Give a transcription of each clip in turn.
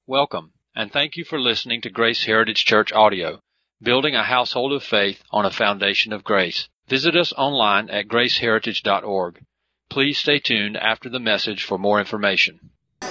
Welcome, and thank you for listening to Grace Heritage Church Audio, building a household of faith on a foundation of grace. Visit us online at graceheritage.org. Please stay tuned after the message for more information.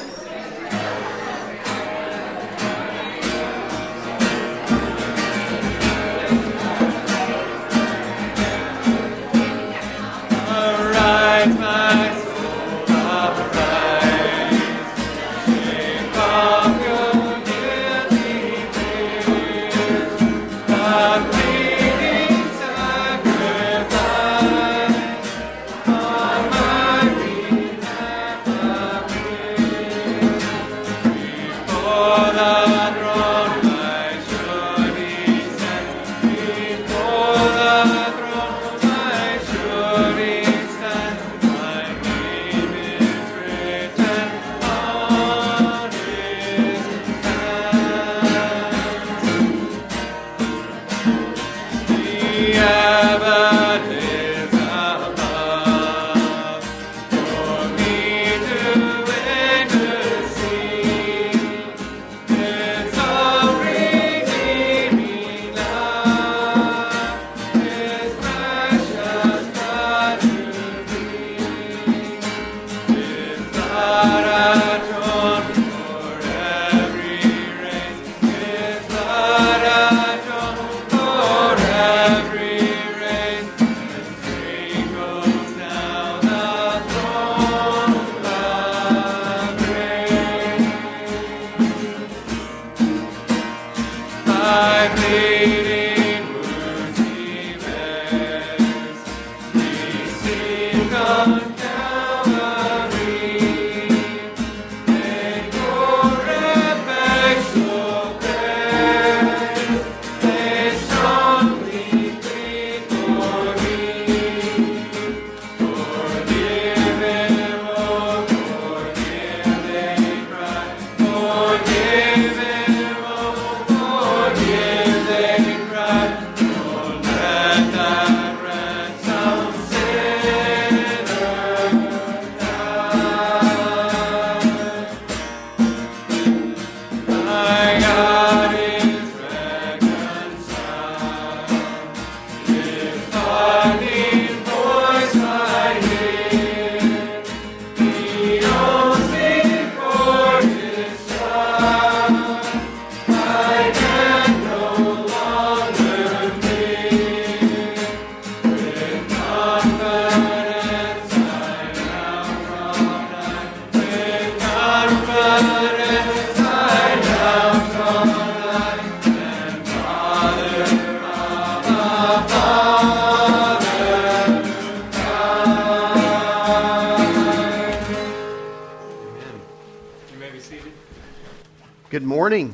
Good morning.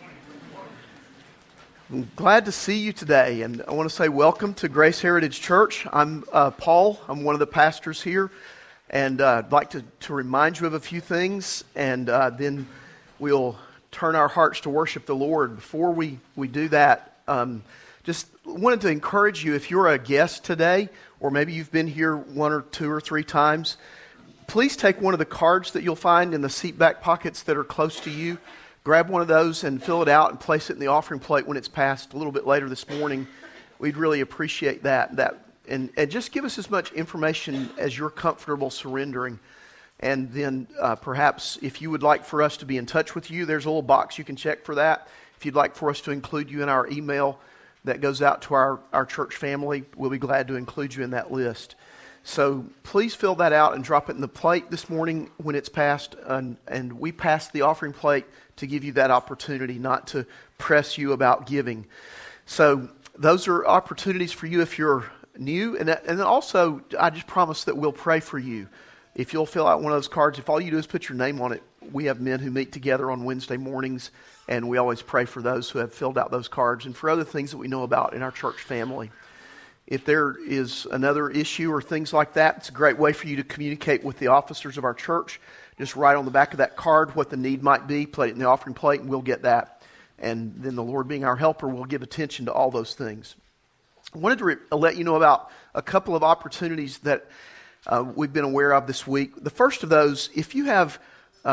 I'm glad to see you today, and I want to say welcome to Grace Heritage Church. I'm Paul. I'm one of the pastors here, and I'd like to remind you of a few things, and then we'll turn our hearts to worship the Lord. Before we do that, just wanted to encourage you, if you're a guest today, or maybe you've been here one or two or three times, please take one of the cards that you'll find in the seat back pockets that are close to you. Grab one of those and fill it out and place it in the offering plate when it's passed a little bit later this morning. We'd really appreciate that. And just give us as much information as you're comfortable surrendering. And then perhaps if you would like for us to be in touch with you, there's a little box you can check for that. If you'd like for us to include you in our email that goes out to our church family, we'll be glad to include you in that list. So please fill that out and drop it in the plate this morning when it's passed. And we pass the offering plate to give you that opportunity, not to press you about giving. So those are opportunities for you if you're new. And then also, I just promise that we'll pray for you. If you'll fill out one of those cards, if all you do is put your name on it, we have men who meet together on Wednesday mornings, and we always pray for those who have filled out those cards and for other things that we know about in our church family. If there is another issue or things like that, it's a great way for you to communicate with the officers of our church. Just write on the back of that card what the need might be, put it in the offering plate, and we'll get that. And then the Lord being our helper will give attention to all those things. I wanted to let you know about a couple of opportunities that we've been aware of this week. The first of those, if you have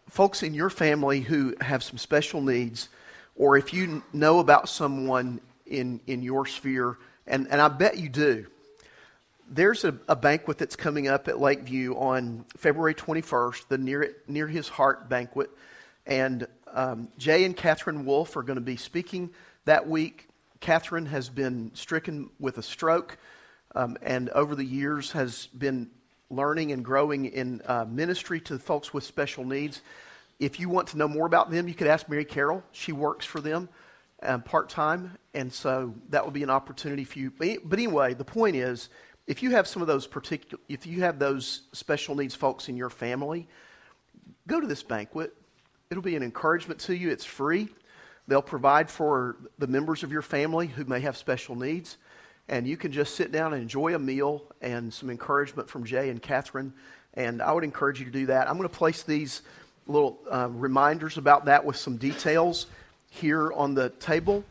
folks in your family who have some special needs, or if you know about someone in your sphere, and I bet you do, there's a banquet that's coming up at Lakeview on February 21st, the Near His Heart banquet. And Jay and Catherine Wolf are going to be speaking that week. Catherine has been stricken with a stroke and over the years has been learning and growing in ministry to folks with special needs. If you want to know more about them, you could ask Mary Carroll. She works for them part-time, and so that would be an opportunity for you. But anyway, the point is, if you have some of those if you have those special needs folks in your family, go to this banquet. It'll be an encouragement to you. It's free. They'll provide for the members of your family who may have special needs, and you can just sit down and enjoy a meal and some encouragement from Jay and Catherine, and I would encourage you to do that. I'm going to place these little reminders about that with some details here on the table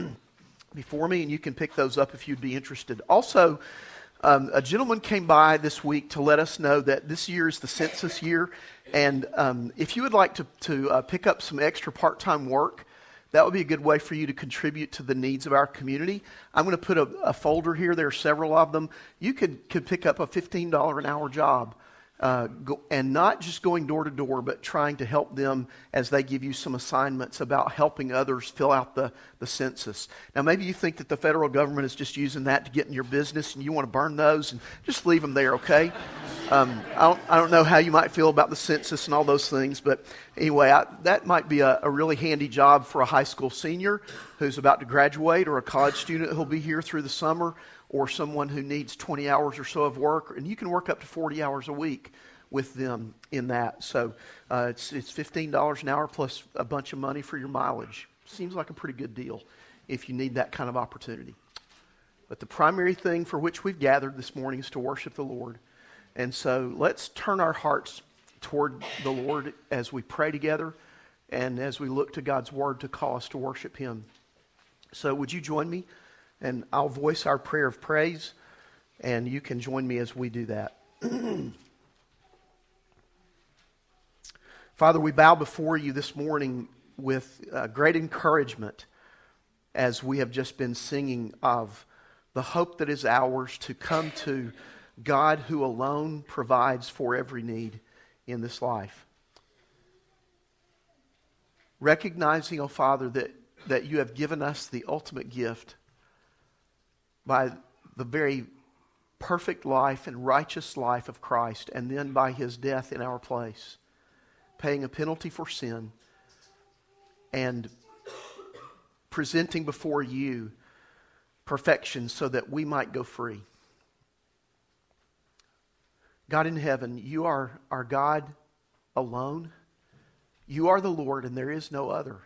before me, and you can pick those up if you'd be interested. Also, a gentleman came by this week to let us know that this year is the census year, and if you would like to pick up some extra part-time work, that would be a good way for you to contribute to the needs of our community. I'm going to put a folder here. There are several of them. You could pick up a $15 an hour job, and not just going door to door, but trying to help them as they give you some assignments about helping others fill out the census. Now, maybe you think that the federal government is just using that to get in your business, and you want to burn those, and just leave them there, okay? I don't know how you might feel about the census and all those things, but anyway, that might be a really handy job for a high school senior who's about to graduate, or a college student who'll be here through the summer, or someone who needs 20 hours or so of work, and you can work up to 40 hours a week with them in that. So it's $15 an hour plus a bunch of money for your mileage. Seems like a pretty good deal if you need that kind of opportunity. But the primary thing for which we've gathered this morning is to worship the Lord. And so let's turn our hearts toward the Lord as we pray together and as we look to God's Word to call us to worship Him. So would you join me? And I'll voice our prayer of praise, and you can join me as we do that. Father, we bow before you this morning with great encouragement as we have just been singing of the hope that is ours to come to God who alone provides for every need in this life. Recognizing, oh Father, that you have given us the ultimate gift by the very perfect life and righteous life of Christ, and then by His death in our place, paying a penalty for sin and presenting before you perfection so that we might go free. God in heaven, you are our God alone. You are the Lord, and there is no other.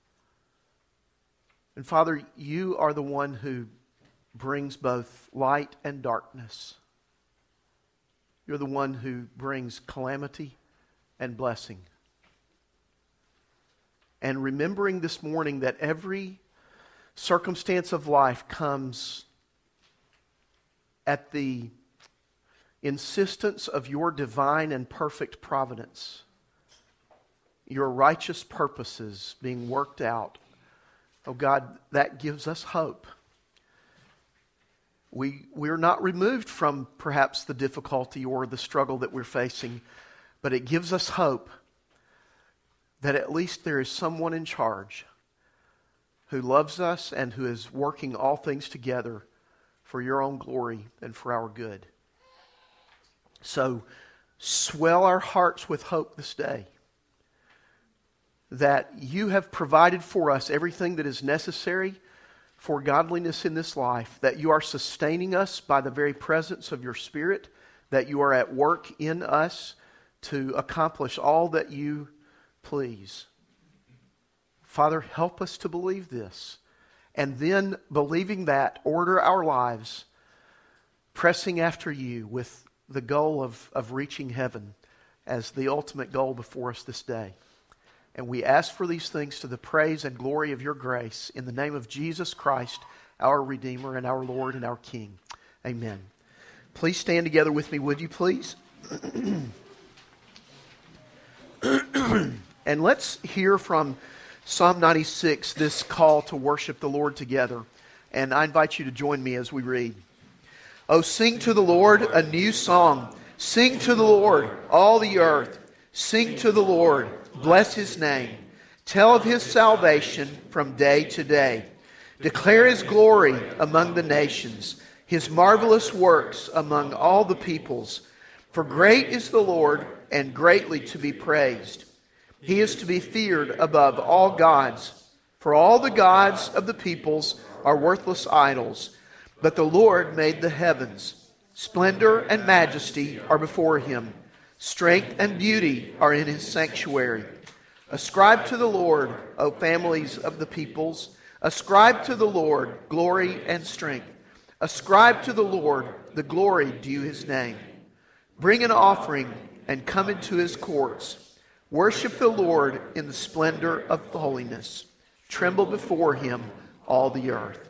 And Father, you are the one who brings both light and darkness. You're the one who brings calamity and blessing. And remembering this morning that every circumstance of life comes at the insistence of your divine and perfect providence, your righteous purposes being worked out. Oh God, that gives us hope. We're not removed from perhaps the difficulty or the struggle that we're facing, but it gives us hope that at least there is someone in charge who loves us and who is working all things together for your own glory and for our good. So swell our hearts with hope this day that you have provided for us everything that is necessary for godliness in this life, that you are sustaining us by the very presence of your Spirit, that you are at work in us to accomplish all that you please. Father, help us to believe this, and then, believing that, order our lives, pressing after you with the goal of reaching heaven as the ultimate goal before us this day. And we ask for these things to the praise and glory of your grace in the name of Jesus Christ, our Redeemer and our Lord and our King. Amen. Please stand together with me, would you please? And let's hear from Psalm 96, this call to worship the Lord together. And I invite you to join me as we read. Oh, sing to the Lord a new song. Sing to the Lord, all the earth. Sing to the Lord, bless His name. Tell of His salvation from day to day. Declare His glory among the nations, His marvelous works among all the peoples. For great is the Lord, and greatly to be praised. He is to be feared above all gods. For all the gods of the peoples are worthless idols, but the Lord made the heavens. Splendor and majesty are before Him. Strength and beauty are in His sanctuary. Ascribe to the Lord, O families of the peoples. Ascribe to the Lord glory and strength. Ascribe to the Lord the glory due His name. Bring an offering and come into His courts. Worship the Lord in the splendor of holiness. Tremble before Him, all the earth.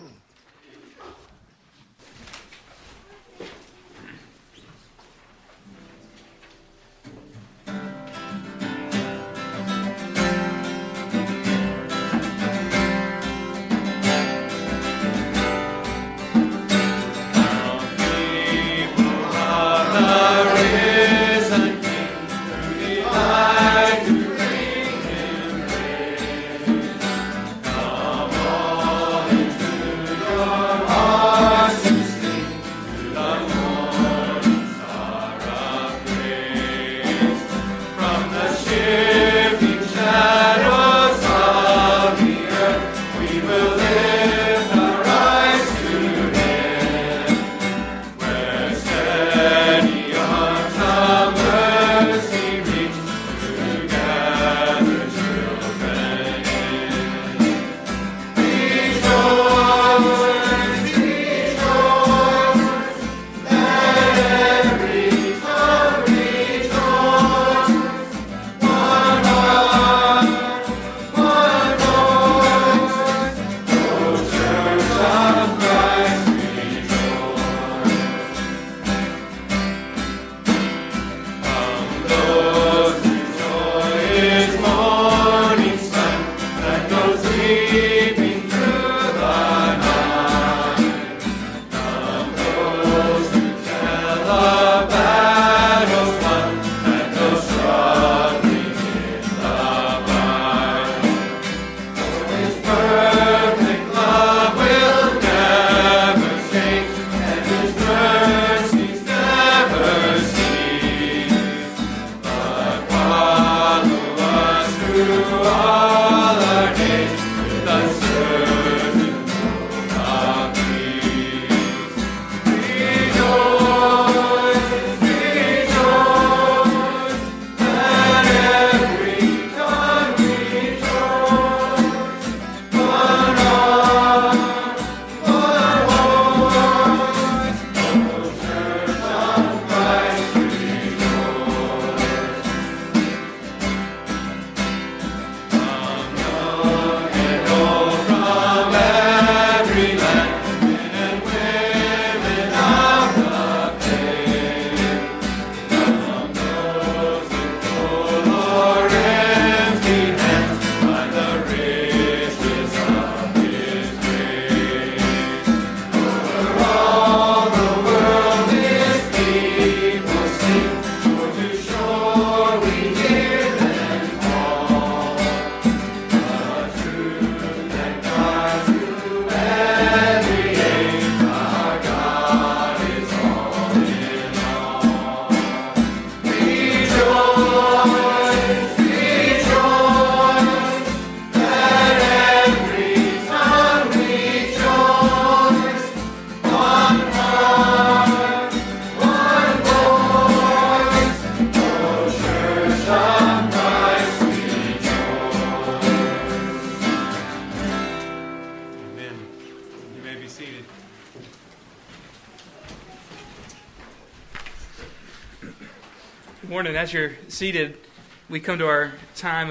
Good morning. As you're seated, we come to our time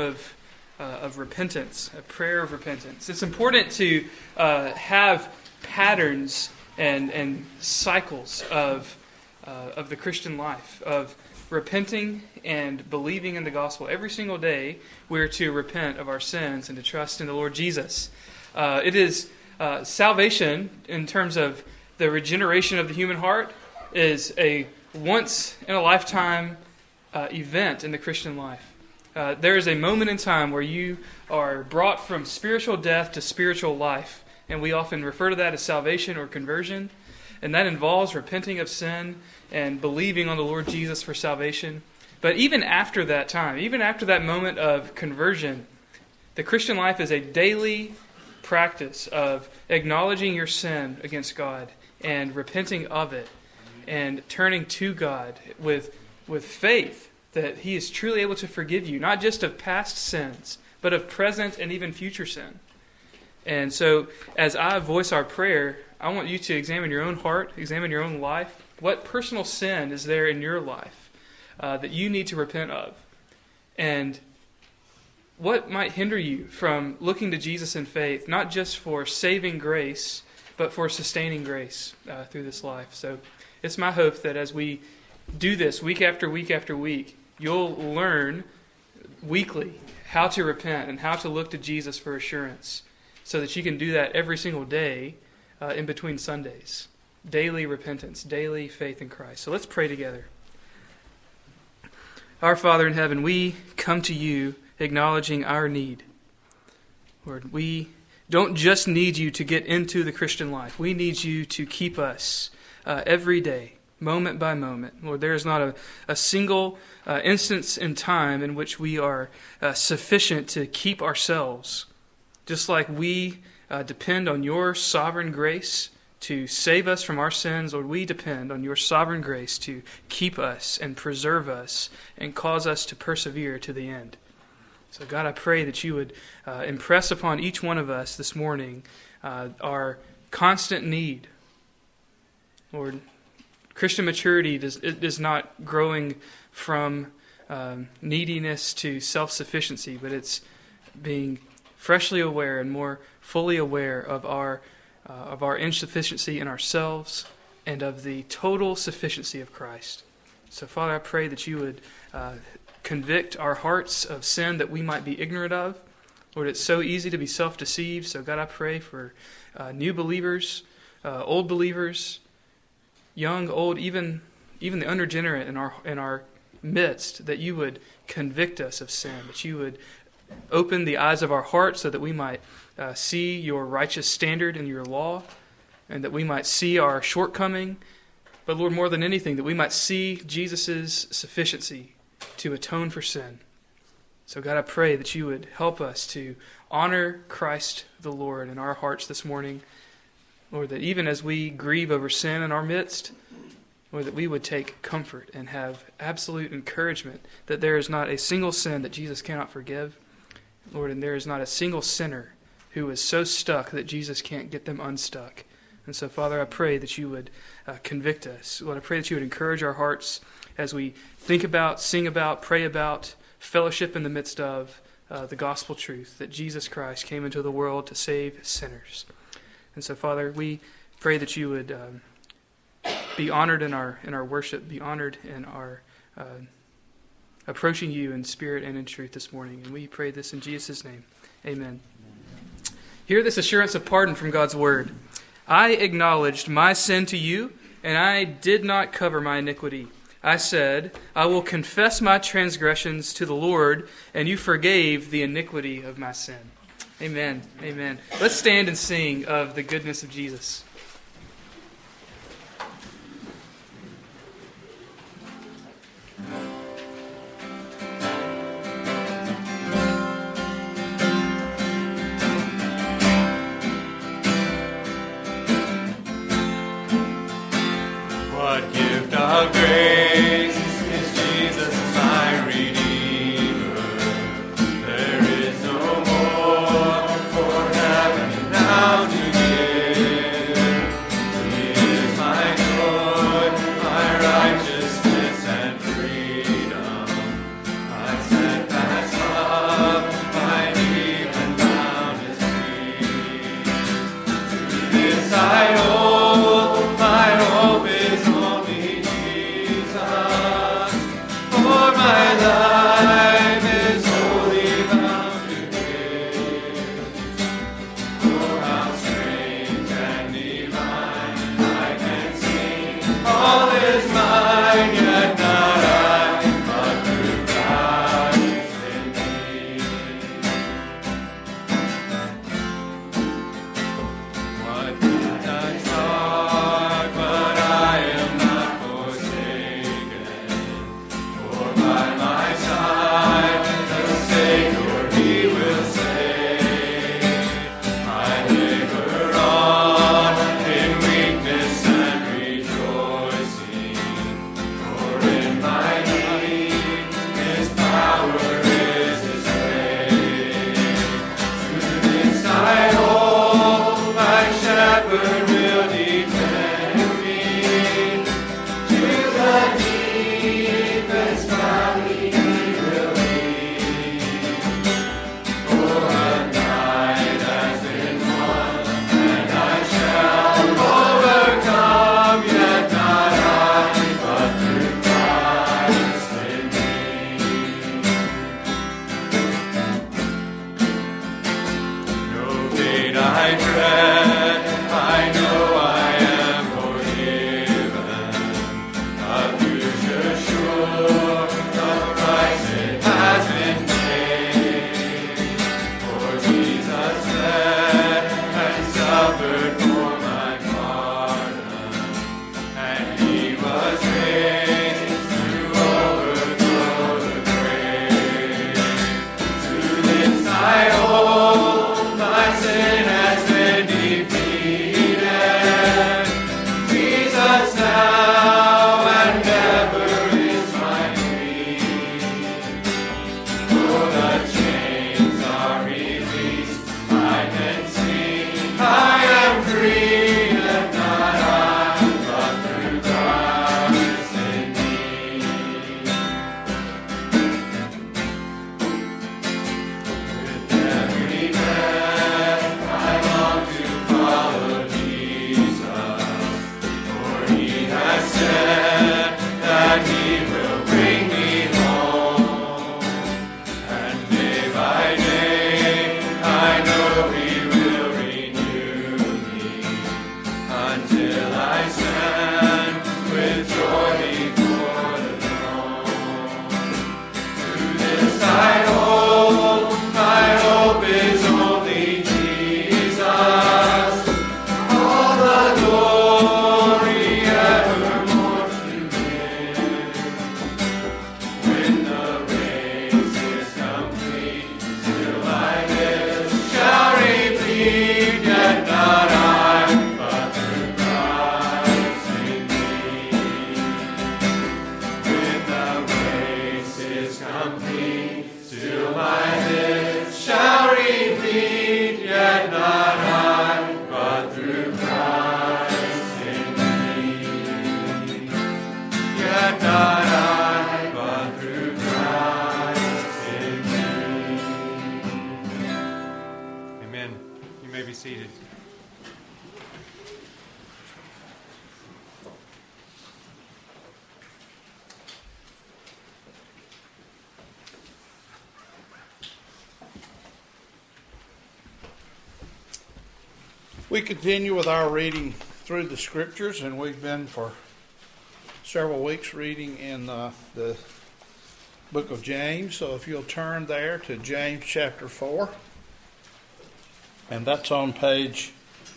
of repentance, a prayer of repentance. It's important to have patterns and cycles of the Christian life, of repenting and believing in the gospel. Every single day, we're to repent of our sins and to trust in the Lord Jesus. It is salvation, in terms of the regeneration of the human heart, is a once-in-a-lifetime event in the Christian life. There is a moment in time where you are brought from spiritual death to spiritual life, and we often refer to that as salvation or conversion, and that involves repenting of sin and believing on the Lord Jesus for salvation. But even after that time, even after that moment of conversion, the Christian life is a daily practice of acknowledging your sin against God and repenting of it and turning to God with faith that He is truly able to forgive you, not just of past sins, but of present and even future sin. And so, as I voice our prayer, I want you to examine your own heart, examine your own life. What personal sin is there in your life that you need to repent of? And what might hinder you from looking to Jesus in faith, not just for saving grace, but for sustaining grace through this life? So it's my hope that as we do this week after week after week, you'll learn weekly how to repent and how to look to Jesus for assurance, so that you can do that every single day in between Sundays. Daily repentance, daily faith in Christ. So let's pray together. Our Father in heaven, we come to you acknowledging our need. Lord, we don't just need you to get into the Christian life. We need you to keep us every day, moment by moment. Lord, there is not a single instance in time in which we are sufficient to keep ourselves. Just like we depend on your sovereign grace to save us from our sins, Lord, we depend on your sovereign grace to keep us and preserve us and cause us to persevere to the end. So God, I pray that you would impress upon each one of us this morning our constant need. Lord, Christian maturity is not growing from neediness to self-sufficiency, but it's being freshly aware and more fully aware of our insufficiency in ourselves and of the total sufficiency of Christ. So, Father, I pray that you would convict our hearts of sin that we might be ignorant of. Lord, it's so easy to be self-deceived. So, God, I pray for new believers, old believers, young, old, even the unregenerate in our midst, that you would convict us of sin, that you would open the eyes of our hearts so that we might see your righteous standard in your law, and that we might see our shortcoming, but Lord, more than anything, that we might see Jesus' sufficiency to atone for sin. So God, I pray that you would help us to honor Christ the Lord in our hearts this morning. Lord, that even as we grieve over sin in our midst, Lord, that we would take comfort and have absolute encouragement that there is not a single sin that Jesus cannot forgive. Lord, and there is not a single sinner who is so stuck that Jesus can't get them unstuck. And so, Father, I pray that you would convict us. Lord, I pray that you would encourage our hearts as we think about, sing about, pray about, fellowship in the midst of the gospel truth that Jesus Christ came into the world to save sinners. And so, Father, we pray that you would be honored in our worship, be honored in our approaching you in spirit and in truth this morning. And we pray this in Jesus' name. Amen. Hear this assurance of pardon from God's word. I acknowledged my sin to you, and I did not cover my iniquity. I said, I will confess my transgressions to the Lord, and you forgave the iniquity of my sin. Amen. Amen. Let's stand and sing of the goodness of Jesus. What gift of grace is Jesus my Redeemer? There is no more for heaven now to give. He is my joy, my righteousness and freedom. My steadfast love, my deep and boundless peace. To this I hold, my hope is only Jesus. seated. We continue with our reading through the Scriptures, and we've been for several weeks reading in the book of James. So if you'll turn there to James chapter 4, and that's on page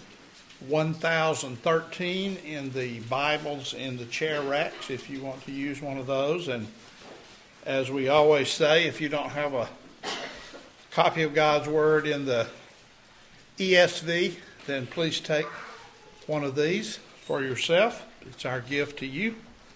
1013 in the Bibles in the chair racks, if you want to use one of those. And as we always say, if you don't have a copy of God's Word in the ESV, then please take one of these for yourself. It's our gift to you.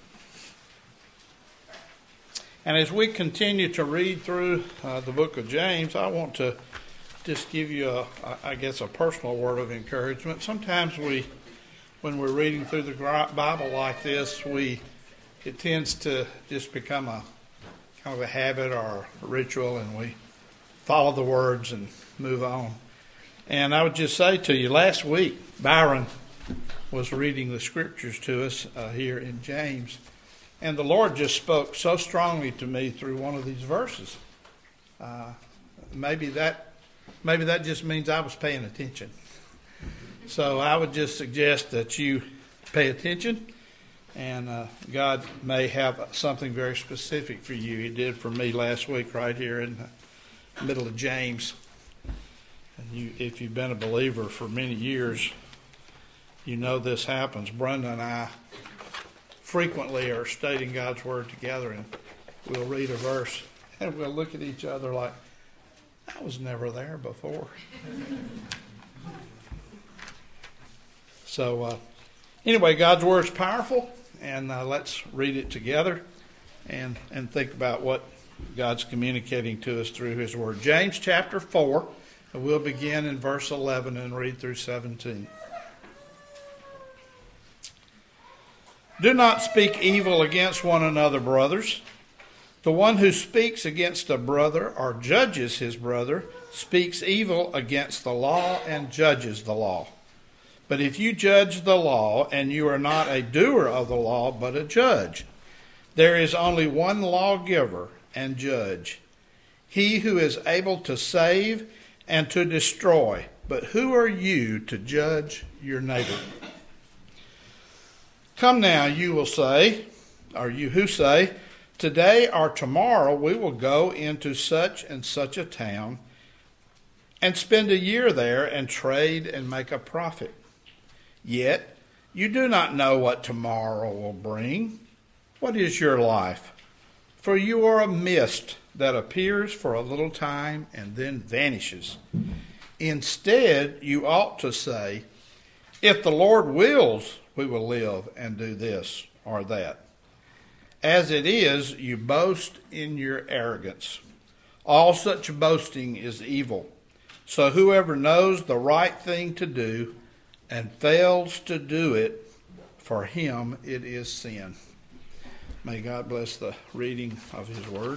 And as we continue to read through the book of James, I want to just give you, a personal word of encouragement. Sometimes when we're reading through the Bible like this, it tends to just become a kind of a habit or a ritual, and we follow the words and move on. And I would just say to you, last week, Byron was reading the Scriptures to us here in James, and the Lord just spoke so strongly to me through one of these verses. Maybe that just means I was paying attention. So I would just suggest that you pay attention, and God may have something very specific for you. He did for me last week right here in the middle of James. And if you've been a believer for many years, you know this happens. Brenda and I frequently are studying God's Word together, and we'll read a verse, and we'll look at each other like, I was never there before. So, anyway, God's Word is powerful, and let's read it together and think about what God's communicating to us through His Word. James chapter 4. We'll begin in verse 11 and read through 17. Do not speak evil against one another, brothers. The one who speaks against a brother or judges his brother speaks evil against the law and judges the law. But if you judge the law, and you are not a doer of the law, but a judge, there is only one lawgiver and judge, He who is able to save and to destroy. But who are you to judge your neighbor? Come now, you will say, or you who say, today or tomorrow we will go into such and such a town and spend a year there and trade and make a profit. Yet you do not know what tomorrow will bring. What is your life? For you are a mist that appears for a little time and then vanishes. Instead, you ought to say, if the Lord wills, we will live and do this or that. As it is, you boast in your arrogance. All such boasting is evil. So whoever knows the right thing to do and fails to do it, for him it is sin. May God bless the reading of his word.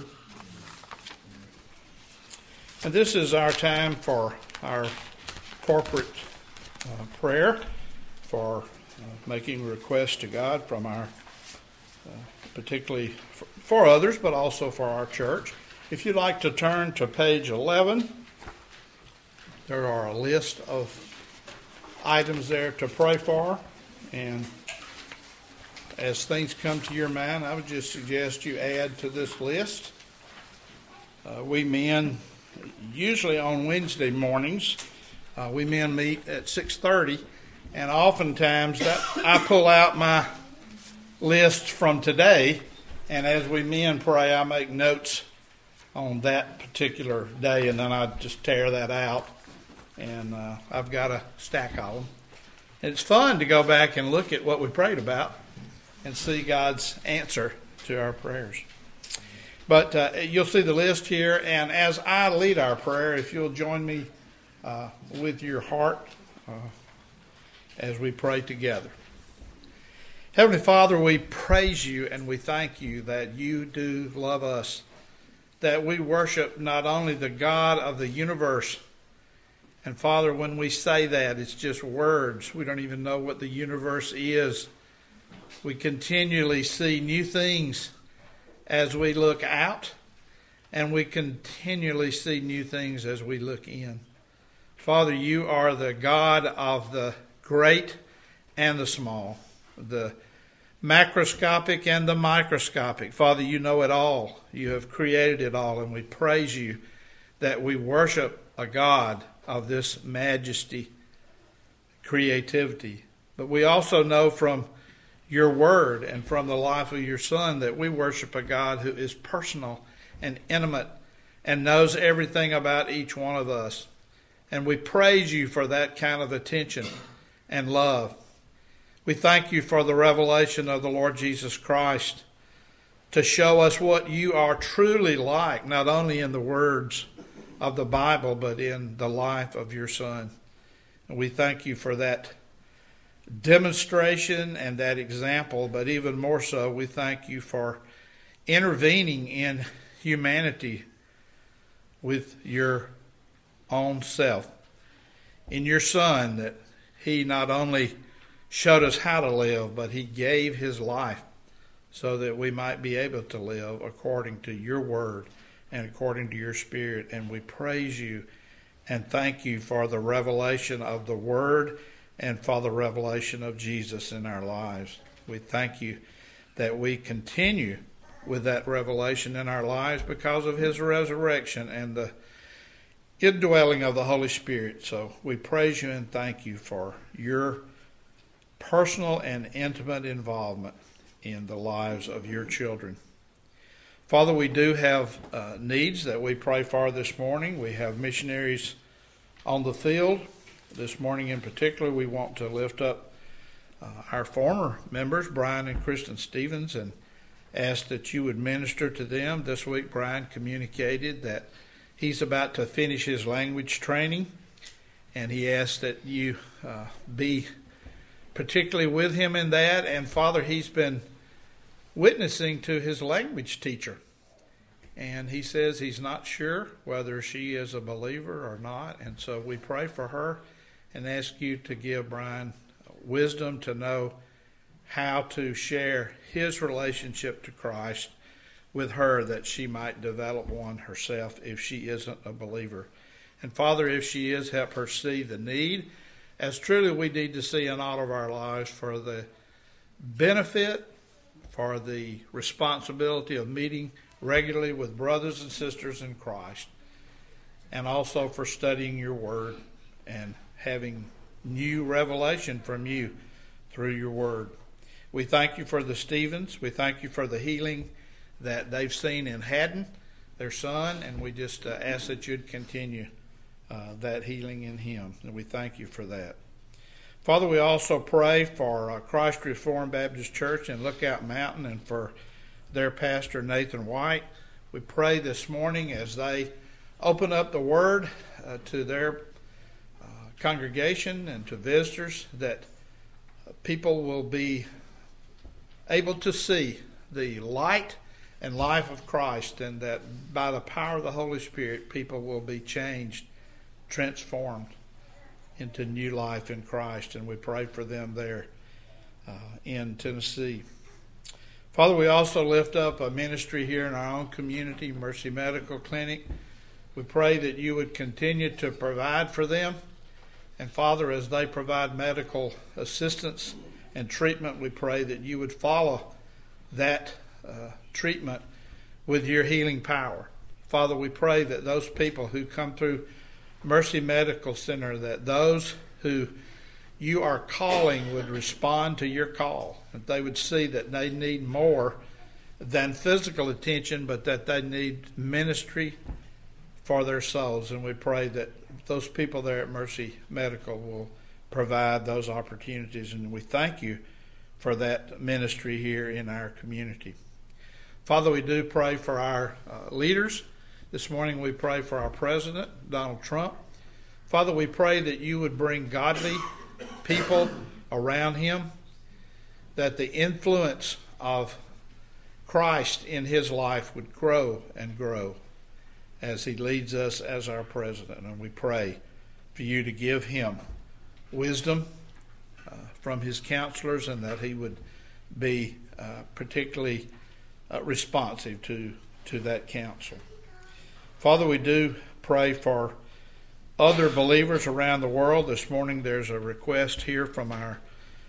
And this is our time for our corporate prayer, for making requests to God from our, particularly for others, but also for our church. If you'd like to turn to page 11, there are a list of items there to pray for, and as things come to your mind, I would just suggest you add to this list. We men, usually on Wednesday mornings, we men meet at 6:30, and oftentimes that I pull out my list from today, and as we men pray, I make notes on that particular day, and then I just tear that out, and I've got a stack of them. And it's fun to go back and look at what we prayed about and see God's answer to our prayers. But you'll see the list here, and as I lead our prayer, if you'll join me with your heart as we pray together. Heavenly Father, we praise you and we thank you that you do love us, that we worship not only the God of the universe, and Father, when we say that, it's just words. We don't even know what the universe is. We continually see new things as we look out, and we continually see new things as we look in. Father, you are the God of the great and the small, the macroscopic and the microscopic. Father, you know it all. You have created it all, and we praise you that we worship a God of this majesty, creativity. But we also know from your word and from the life of your Son that we worship a God who is personal and intimate and knows everything about each one of us. And we praise you for that kind of attention and love. We thank you for the revelation of the Lord Jesus Christ to show us what you are truly like, not only in the words of the Bible, but in the life of your Son. And we thank you for that demonstration and that example, but even more so, we thank you for intervening in humanity with your own self. In your Son, that he not only showed us how to live, but he gave his life so that we might be able to live according to your word and according to your Spirit. And we praise you and thank you for the revelation of the word and for the revelation of Jesus in our lives. We thank you that we continue with that revelation in our lives because of his resurrection and the indwelling of the Holy Spirit. So we praise you and thank you for your personal and intimate involvement in the lives of your children. Father, we do have needs that we pray for this morning. We have missionaries on the field. This morning in particular, we want to lift up our former members, Brian and Kristen Stevens, and ask that you would minister to them. This week, Brian communicated that he's about to finish his language training, and he asked that you be particularly with him in that. And Father, he's been witnessing to his language teacher, and he says he's not sure whether she is a believer or not, and so we pray for her and ask you to give Brian wisdom to know how to share his relationship to Christ with her, that she might develop one herself if she isn't a believer. And Father, if she is, help her see the need, as truly we need to see in all of our lives, for the benefit, for the responsibility of meeting regularly with brothers and sisters in Christ, and also for studying your word and having new revelation from you through your word. We thank you for the Stevens. We thank you for the healing that they've seen in Haddon, their son, and we just ask that you'd continue that healing in him, and we thank you for that. Father, we also pray for Christ Reformed Baptist Church in Lookout Mountain and for their pastor, Nathan White. We pray this morning as they open up the Word to their congregation and to visitors, that people will be able to see the light and life of Christ, and that by the power of the Holy Spirit, people will be changed, transformed into new life in Christ. And we pray for them there in Tennessee. Father, we also lift up a ministry here in our own community, Mercy Medical Clinic. We pray that you would continue to provide for them. And Father, as they provide medical assistance and treatment, we pray that you would follow that treatment with your healing power. Father, we pray that those people who come through Mercy Medical Center, that those who you are calling would respond to your call, that they would see that they need more than physical attention, but that they need ministry for their souls. And we pray that those people there at Mercy Medical will provide those opportunities, and we thank you for that ministry here in our community. Father, we do pray for our leaders. This morning we pray for our president, Donald Trump. Father, we pray that you would bring godly people around him, that the influence of Christ in his life would grow and grow as he leads us as our president. And we pray for you to give him wisdom from his counselors, and that he would be particularly responsive to that counsel. Father, we do pray for other believers around the world. This morning there's a request here from our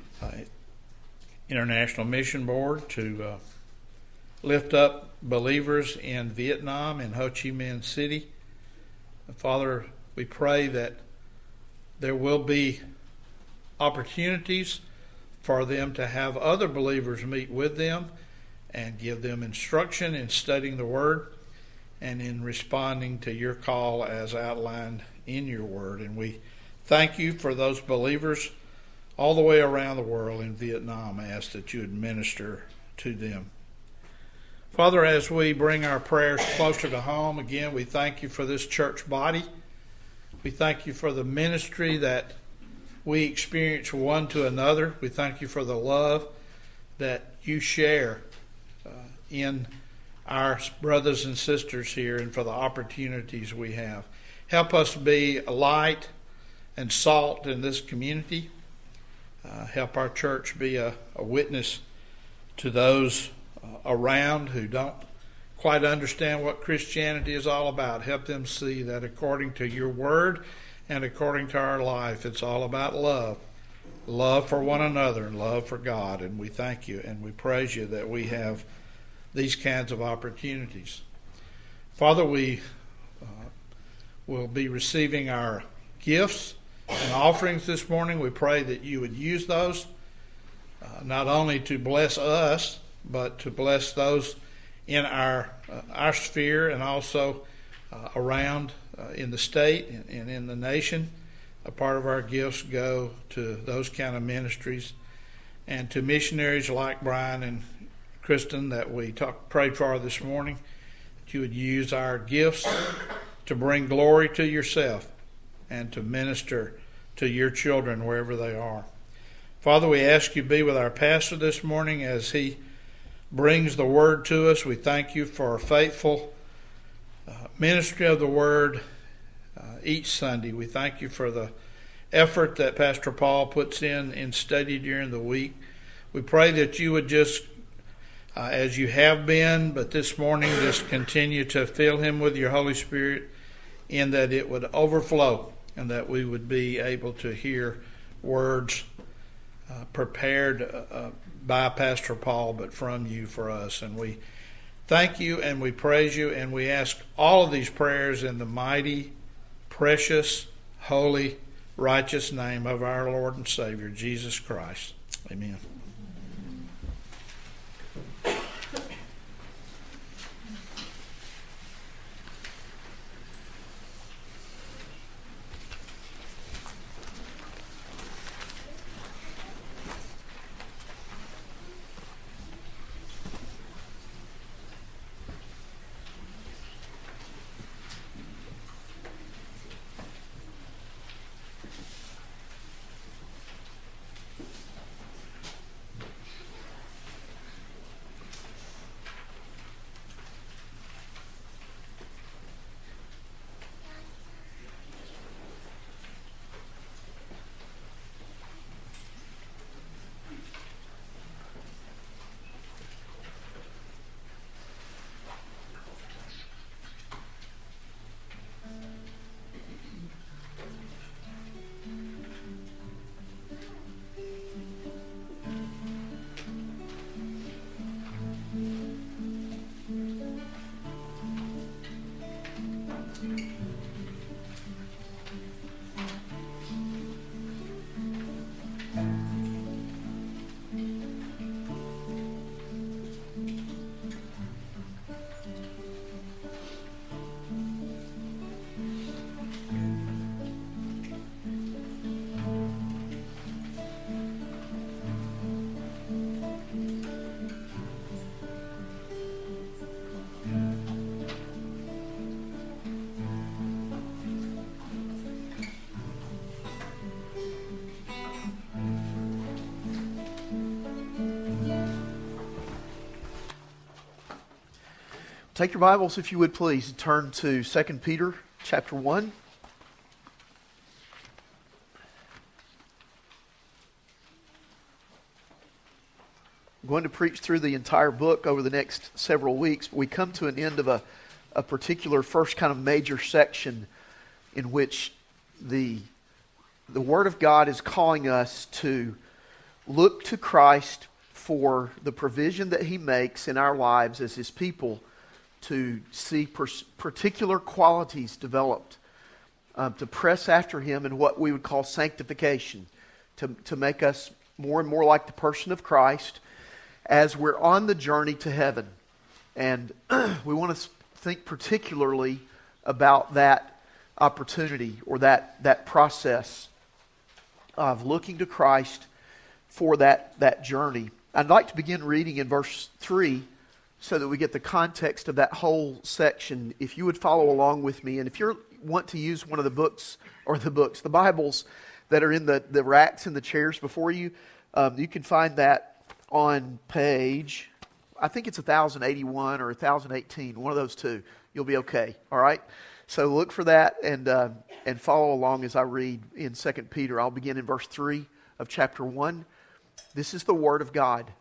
International Mission Board to lift up believers in Vietnam, in Ho Chi Minh City. Father, we pray that there will be opportunities for them to have other believers meet with them and give them instruction in studying the Word and in responding to your call as outlined in your Word. And we thank you for those believers all the way around the world in Vietnam. I ask that you would minister to them. Father, as we bring our prayers closer to home, again, we thank you for this church body. We thank you for the ministry that we experience one to another. We thank you for the love that you share in our brothers and sisters here, and for the opportunities we have. Help us be a light and salt in this community. Help our church be a witness to those around who don't quite understand what Christianity is all about. Help them see that according to your word and according to our life, it's all about love. Love for one another and love for God. And we thank you and we praise you that we have these kinds of opportunities. Father, we will be receiving our gifts and offerings this morning. We pray that you would use those not only to bless us, but to bless those in our sphere, and also around in the state and in the nation. A part of our gifts go to those kind of ministries and to missionaries like Brian and Kristen that we prayed for this morning, that you would use our gifts to bring glory to yourself and to minister to your children wherever they are. Father, we ask you to be with our pastor this morning as he brings the word to us. We thank you for a faithful ministry of the word each Sunday. We thank you for the effort that Pastor Paul puts in study during the week. We pray that you would just, as you have been, but this morning just continue to fill him with your Holy Spirit in that it would overflow and that we would be able to hear words prepared by Pastor Paul, but from you for us. And we thank you and we praise you, and we ask all of these prayers in the mighty, precious, holy, righteous name of our Lord and Savior, Jesus Christ. Amen. Take your Bibles, if you would please, and turn to 2 Peter chapter 1. I'm going to preach through the entire book over the next several weeks, but we come to an end of a particular first kind of major section in which the Word of God is calling us to look to Christ for the provision that He makes in our lives as His people, to see particular qualities developed, to press after Him in what we would call sanctification, to make us more and more like the person of Christ as we're on the journey to heaven. And we want to think particularly about that opportunity or that process of looking to Christ for that journey. I'd like to begin reading in verse 3 so that we get the context of that whole section. If you would follow along with me, and if you want to use one of the books, the Bibles that are in the racks and the chairs before you, you can find that on page, I think it's 1081 or 1018, one of those two. You'll be okay, all right? So look for that and follow along as I read in 2 Peter. I'll begin in verse 3 of chapter 1. This is the Word of God.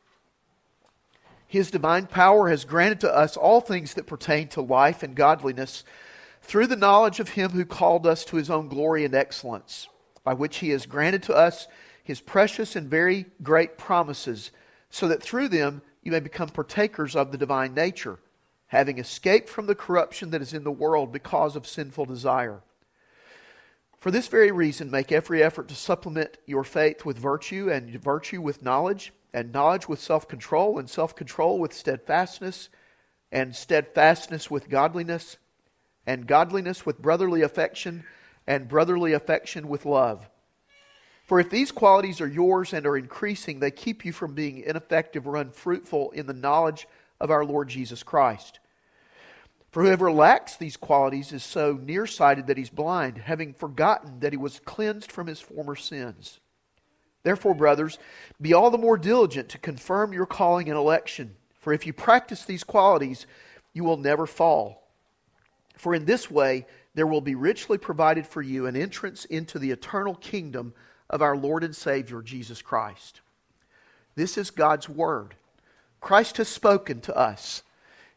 His divine power has granted to us all things that pertain to life and godliness through the knowledge of Him who called us to His own glory and excellence, by which He has granted to us His precious and very great promises, so that through them you may become partakers of the divine nature, having escaped from the corruption that is in the world because of sinful desire. For this very reason, make every effort to supplement your faith with virtue, and virtue with knowledge, and knowledge with self-control, and self-control with steadfastness, and steadfastness with godliness, and godliness with brotherly affection, and brotherly affection with love. For if these qualities are yours and are increasing, they keep you from being ineffective or unfruitful in the knowledge of our Lord Jesus Christ. For whoever lacks these qualities is so nearsighted that he's blind, having forgotten that he was cleansed from his former sins. Therefore, brothers, be all the more diligent to confirm your calling and election. For if you practice these qualities, you will never fall. For in this way, there will be richly provided for you an entrance into the eternal kingdom of our Lord and Savior, Jesus Christ. This is God's Word. Christ has spoken to us.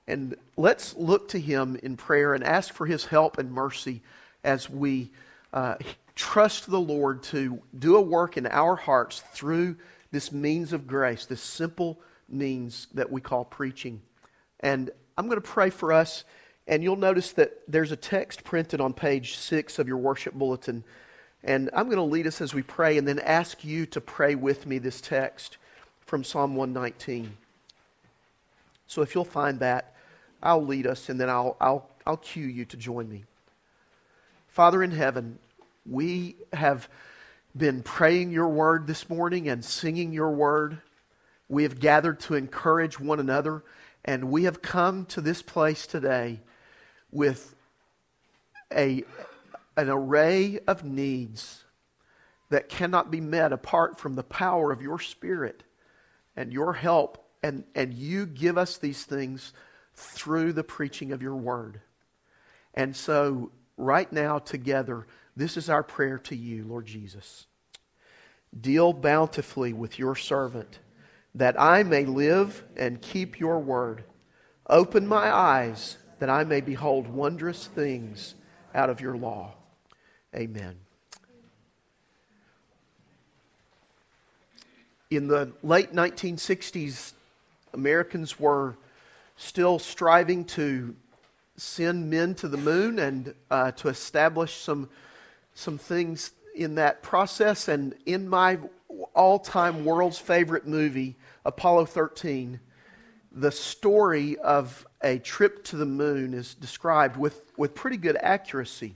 And let's look to Him in prayer and ask for His help and mercy as we trust the Lord to do a work in our hearts through this means of grace, this simple means that we call preaching. And I'm going to pray for us, and you'll notice that there's a text printed on page 6 of your worship bulletin. And I'm going to lead us as we pray and then ask you to pray with me this text from Psalm 119. So if you'll find that, I'll lead us, and then I'll cue you to join me. Father in heaven, we have been praying your word this morning and singing your word. We have gathered to encourage one another, and we have come to this place today with an array of needs that cannot be met apart from the power of your Spirit and your help, and you give us these things through the preaching of your word. And so right now together, this is our prayer to you, Lord Jesus. Deal bountifully with your servant, that I may live and keep your word. Open my eyes, that I may behold wondrous things out of your law. Amen. In the late 1960s, Americans were still striving to send men to the moon and to establish some things in that process. And in my all-time world's favorite movie, Apollo 13, the story of a trip to the moon is described with pretty good accuracy.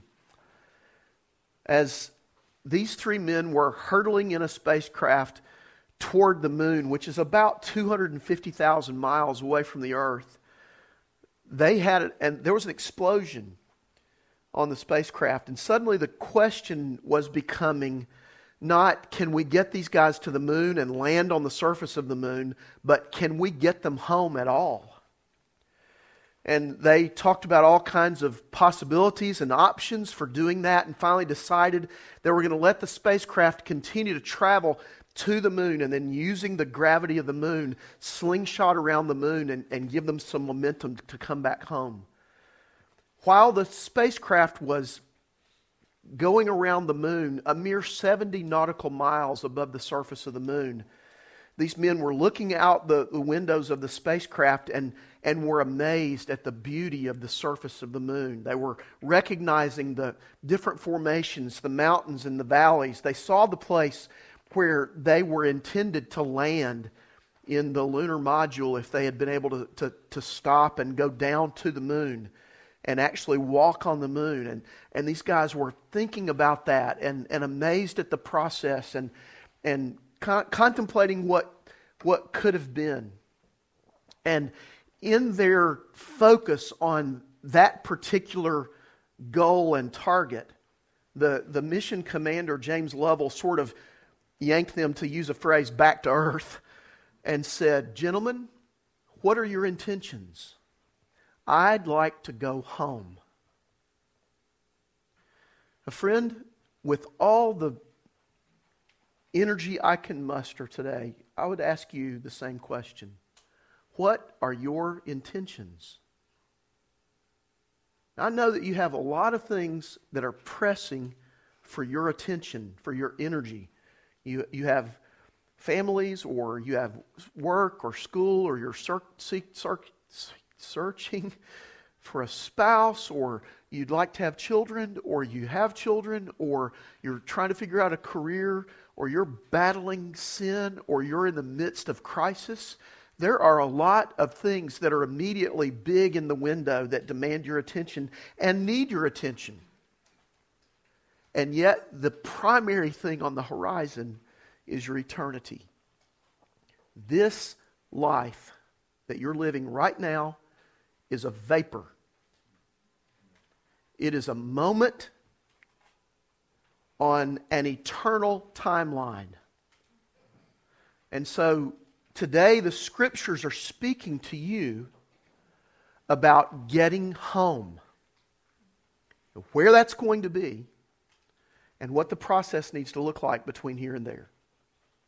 As these three men were hurtling in a spacecraft toward the moon, which is about 250,000 miles away from the Earth, and there was an explosion on the spacecraft, and suddenly the question was becoming not, can we get these guys to the moon and land on the surface of the moon, but can we get them home at all? And they talked about all kinds of possibilities and options for doing that, and finally decided they were going to let the spacecraft continue to travel to the moon, and then using the gravity of the moon, slingshot around the moon and give them some momentum to come back home. While the spacecraft was going around the moon, a mere 70 nautical miles above the surface of the moon, these men were looking out the windows of the spacecraft and were amazed at the beauty of the surface of the moon. They were recognizing the different formations, the mountains and the valleys. They saw the place where they were intended to land in the lunar module if they had been able to stop and go down to the moon and actually walk on the moon. And these guys were thinking about that and amazed at the process and contemplating what could have been. And in their focus on that particular goal and target, the mission commander, James Lovell, sort of yanked them, to use a phrase, back to earth and said, "Gentlemen, what are your intentions? I'd like to go home." A friend, with all the energy I can muster today, I would ask you the same question. What are your intentions? I know that you have a lot of things that are pressing for your attention, for your energy. You have families, or you have work or school, or you're searching for a spouse, or you'd like to have children, or you have children, or you're trying to figure out a career, or you're battling sin, or you're in the midst of crisis. There are a lot of things that are immediately big in the window that demand your attention and need your attention. And yet, the primary thing on the horizon is your eternity. This life that you're living right now is a vapor. It is a moment on an eternal timeline. And so, today the Scriptures are speaking to you about getting home. Where that's going to be, and what the process needs to look like between here and there.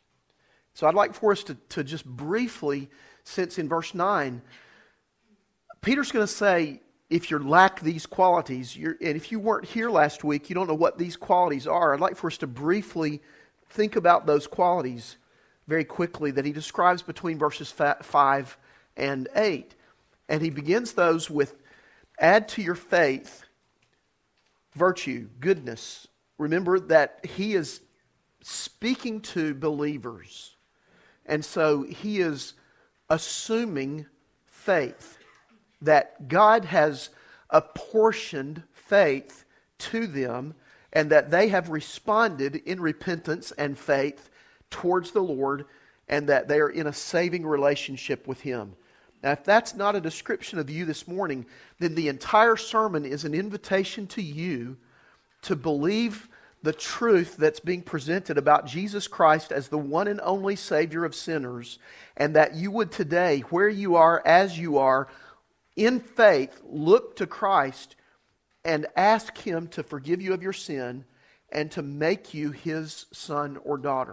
So I'd like for us to just briefly, since in verse 9, Peter's going to say, if you lack these qualities, and if you weren't here last week, you don't know what these qualities are. I'd like for us to briefly think about those qualities very quickly that he describes between verses 5 and 8. And he begins those with, add to your faith virtue, goodness. Remember that he is speaking to believers. And so he is assuming faith, that God has apportioned faith to them and that they have responded in repentance and faith towards the Lord and that they are in a saving relationship with Him. Now, if that's not a description of you this morning, then the entire sermon is an invitation to you to believe the truth that's being presented about Jesus Christ as the one and only Savior of sinners, and that you would today, where you are, as you are, in faith, look to Christ and ask Him to forgive you of your sin and to make you His son or daughter.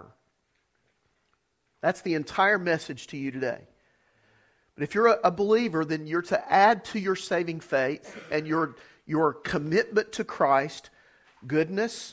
That's the entire message to you today. But if you're a believer, then you're to add to your saving faith and your commitment to Christ goodness.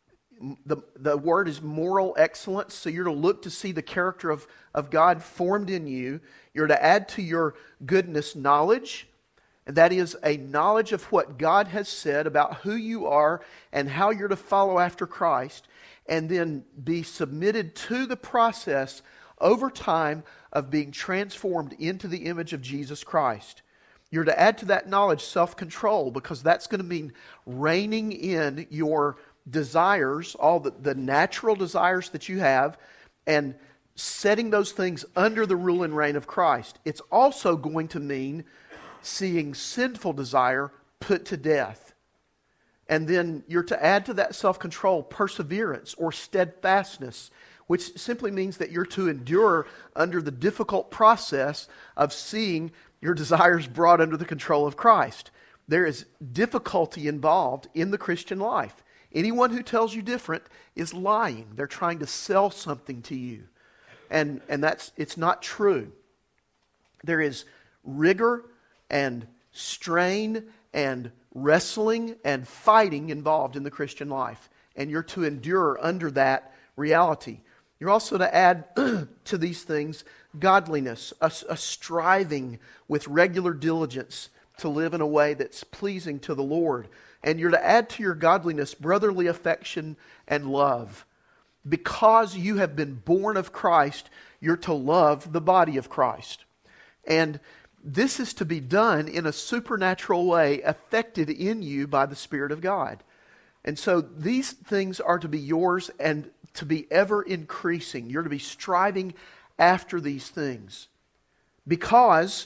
The word is moral excellence, so you're to look to see the character of God formed in you. You're to add to your goodness knowledge, and that is a knowledge of what God has said about who you are and how you're to follow after Christ, and then be submitted to the process over time of being transformed into the image of Jesus Christ. You're to add to that knowledge self-control, because that's going to mean reining in your desires, all the natural desires that you have, and setting those things under the rule and reign of Christ. It's also going to mean seeing sinful desire put to death. And then you're to add to that self-control perseverance or steadfastness, which simply means that you're to endure under the difficult process of seeing your desires brought under the control of Christ. There is difficulty involved in the Christian life. Anyone who tells you different is lying. They're trying to sell something to you. And it's not true. There is rigor and strain and wrestling and fighting involved in the Christian life. And you're to endure under that reality. You're also to add to these things godliness, a striving with regular diligence to live in a way that's pleasing to the Lord. And you're to add to your godliness brotherly affection and love. Because you have been born of Christ, you're to love the body of Christ. And this is to be done in a supernatural way, affected in you by the Spirit of God. And so these things are to be yours and to be ever increasing. You're to be striving after these things. Because,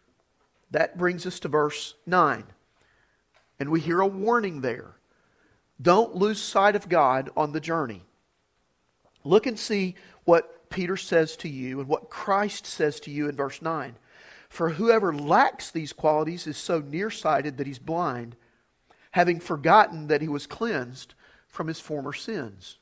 that brings us to verse 9. And we hear a warning there. Don't lose sight of God on the journey. Look and see what Peter says to you and what Christ says to you in verse 9. For whoever lacks these qualities is so nearsighted that he's blind, having forgotten that he was cleansed from his former sins.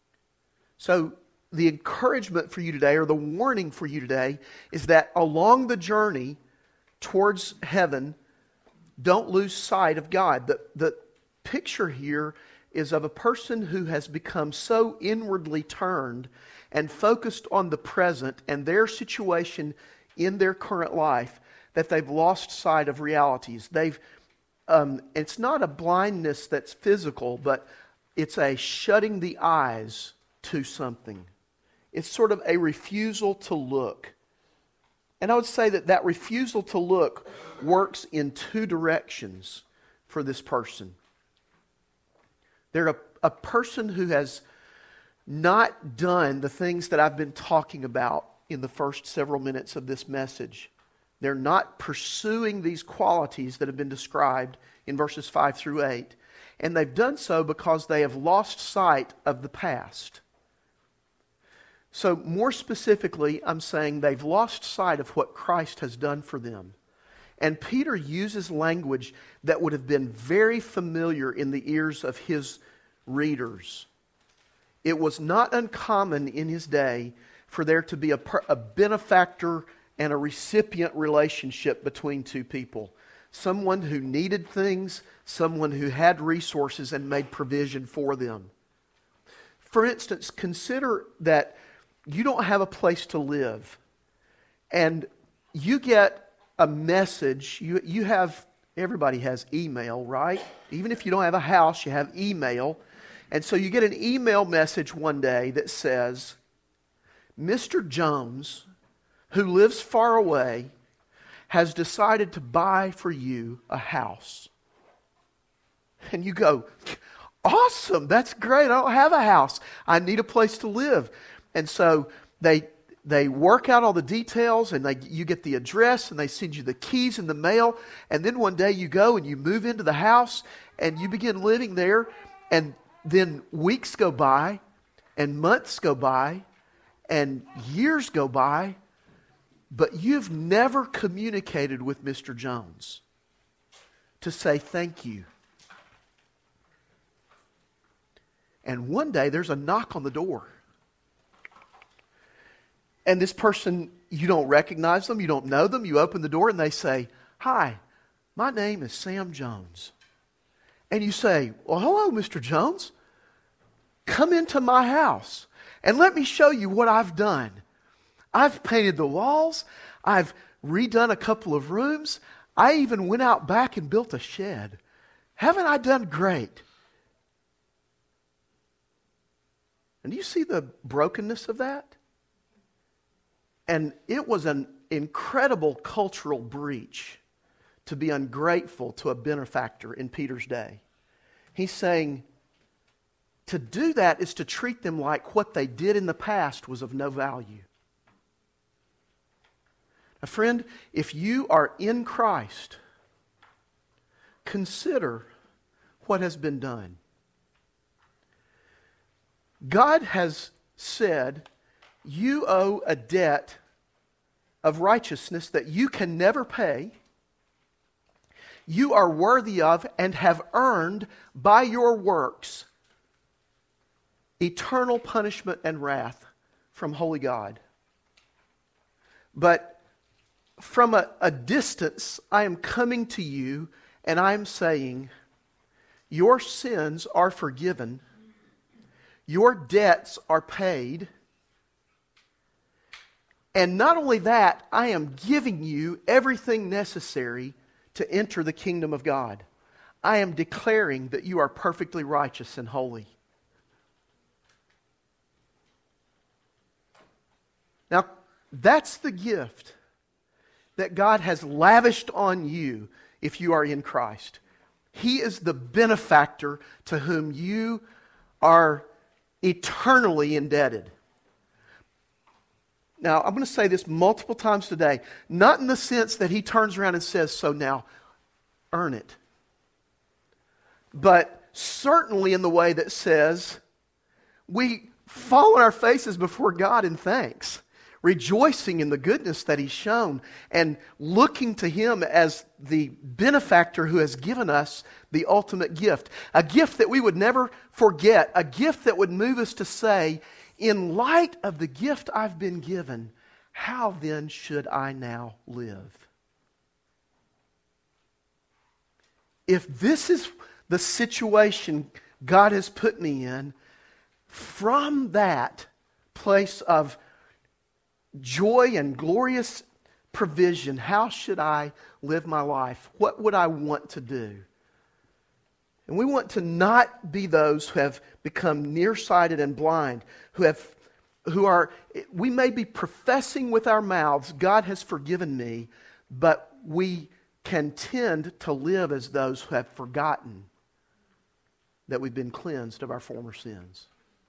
So the encouragement for you today, or the warning for you today, is that along the journey towards heaven, don't lose sight of God. The picture here is of a person who has become so inwardly turned and focused on the present and their situation in their current life that they've lost sight of realities. It's not a blindness that's physical, but it's a shutting the eyes to something. It's sort of a refusal to look. And I would say that refusal to look works in two directions for this person. They're a person who has not done the things that I've been talking about in the first several minutes of this message. They're not pursuing these qualities that have been described in verses 5 through 8. And they've done so because they have lost sight of the past. So more specifically, I'm saying they've lost sight of what Christ has done for them. And Peter uses language that would have been very familiar in the ears of his readers. It was not uncommon in his day for there to be a benefactor and a recipient relationship between two people. Someone who needed things, someone who had resources and made provision for them. For instance, consider that you don't have a place to live, and you get a message. You have, everybody has email, right? Even if you don't have a house, you have email. And so you get an email message one day that says, Mr. Jones, who lives far away, has decided to buy for you a house. And you go, awesome, that's great. I don't have a house. I need a place to live. And so they work out all the details, and you get the address, and they send you the keys in the mail. And then one day you go and you move into the house, and you begin living there. And then weeks go by, and months go by, and years go by, but you've never communicated with Mr. Jones to say thank you. And one day there's a knock on the door. And this person, you don't recognize them, you don't know them, you open the door and they say, "Hi, my name is Sam Jones." And you say, "Well, hello, Mr. Jones. Come into my house and let me show you what I've done. I've painted the walls. I've redone a couple of rooms. I even went out back and built a shed. Haven't I done great?" And do you see the brokenness of that? And it was an incredible cultural breach to be ungrateful to a benefactor in Peter's day. He's saying to do that is to treat them like what they did in the past was of no value. Now, friend, if you are in Christ, consider what has been done. God has said, you owe a debt of righteousness that you can never pay. You are worthy of and have earned by your works eternal punishment and wrath from holy God. But from a distance, I am coming to you and I am saying, your sins are forgiven. Your debts are paid. And not only that, I am giving you everything necessary to enter the kingdom of God. I am declaring that you are perfectly righteous and holy. Now, that's the gift that God has lavished on you if you are in Christ. He is the benefactor to whom you are eternally indebted. Now, I'm going to say this multiple times today, not in the sense that He turns around and says, so now, earn it. But certainly in the way that says, we fall on our faces before God in thanks, rejoicing in the goodness that He's shown, and looking to Him as the benefactor who has given us the ultimate gift. A gift that we would never forget, a gift that would move us to say, in light of the gift I've been given, how then should I now live? If this is the situation God has put me in, from that place of joy and glorious provision, how should I live my life? What would I want to do? And we want to not be those who have become nearsighted and blind, we may be professing with our mouths, God has forgiven me, but we can tend to live as those who have forgotten that we've been cleansed of our former sins.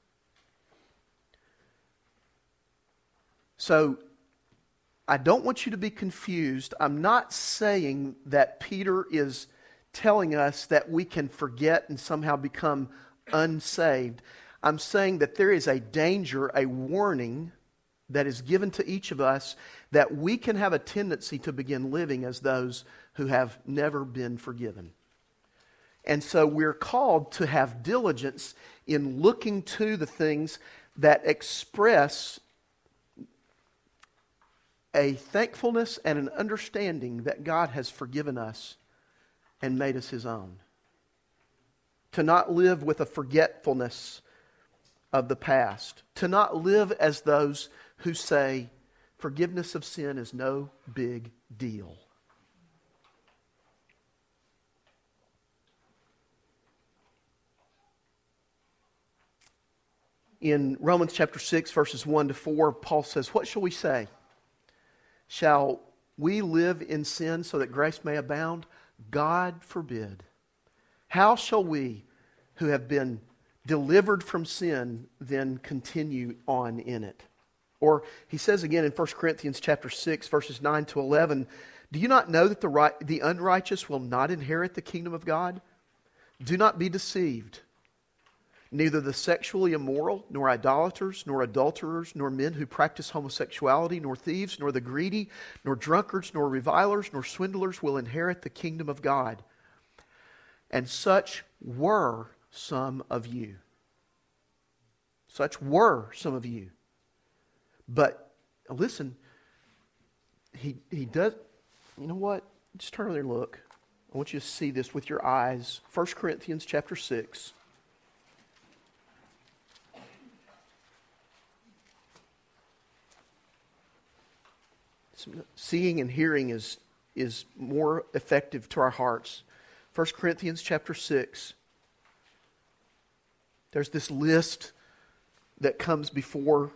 So, I don't want you to be confused. I'm not saying that Peter is telling us that we can forget and somehow become unsaved. I'm saying that there is a danger, a warning that is given to each of us that we can have a tendency to begin living as those who have never been forgiven. And so we're called to have diligence in looking to the things that express a thankfulness and an understanding that God has forgiven us and made us His own. To not live with a forgetfulness of the past. To not live as those who say forgiveness of sin is no big deal. In Romans chapter 6, verses 1 to 4, Paul says, "What shall we say? Shall we live in sin so that grace may abound? God forbid. How shall we, who have been delivered from sin, then continue on in it?" Or he says again in 1 Corinthians chapter 6, verses 9 to 11, "Do you not know that the unrighteous will not inherit the kingdom of God? Do not be deceived. Neither the sexually immoral, nor idolaters, nor adulterers, nor men who practice homosexuality, nor thieves, nor the greedy, nor drunkards, nor revilers, nor swindlers will inherit the kingdom of God. And such were some of you." Such were some of you. But listen, he does, you know what? Just turn over there and look. I want you to see this with your eyes. 1 Corinthians chapter 6. Seeing and hearing is more effective to our hearts. 1 Corinthians chapter 6. There's this list that comes before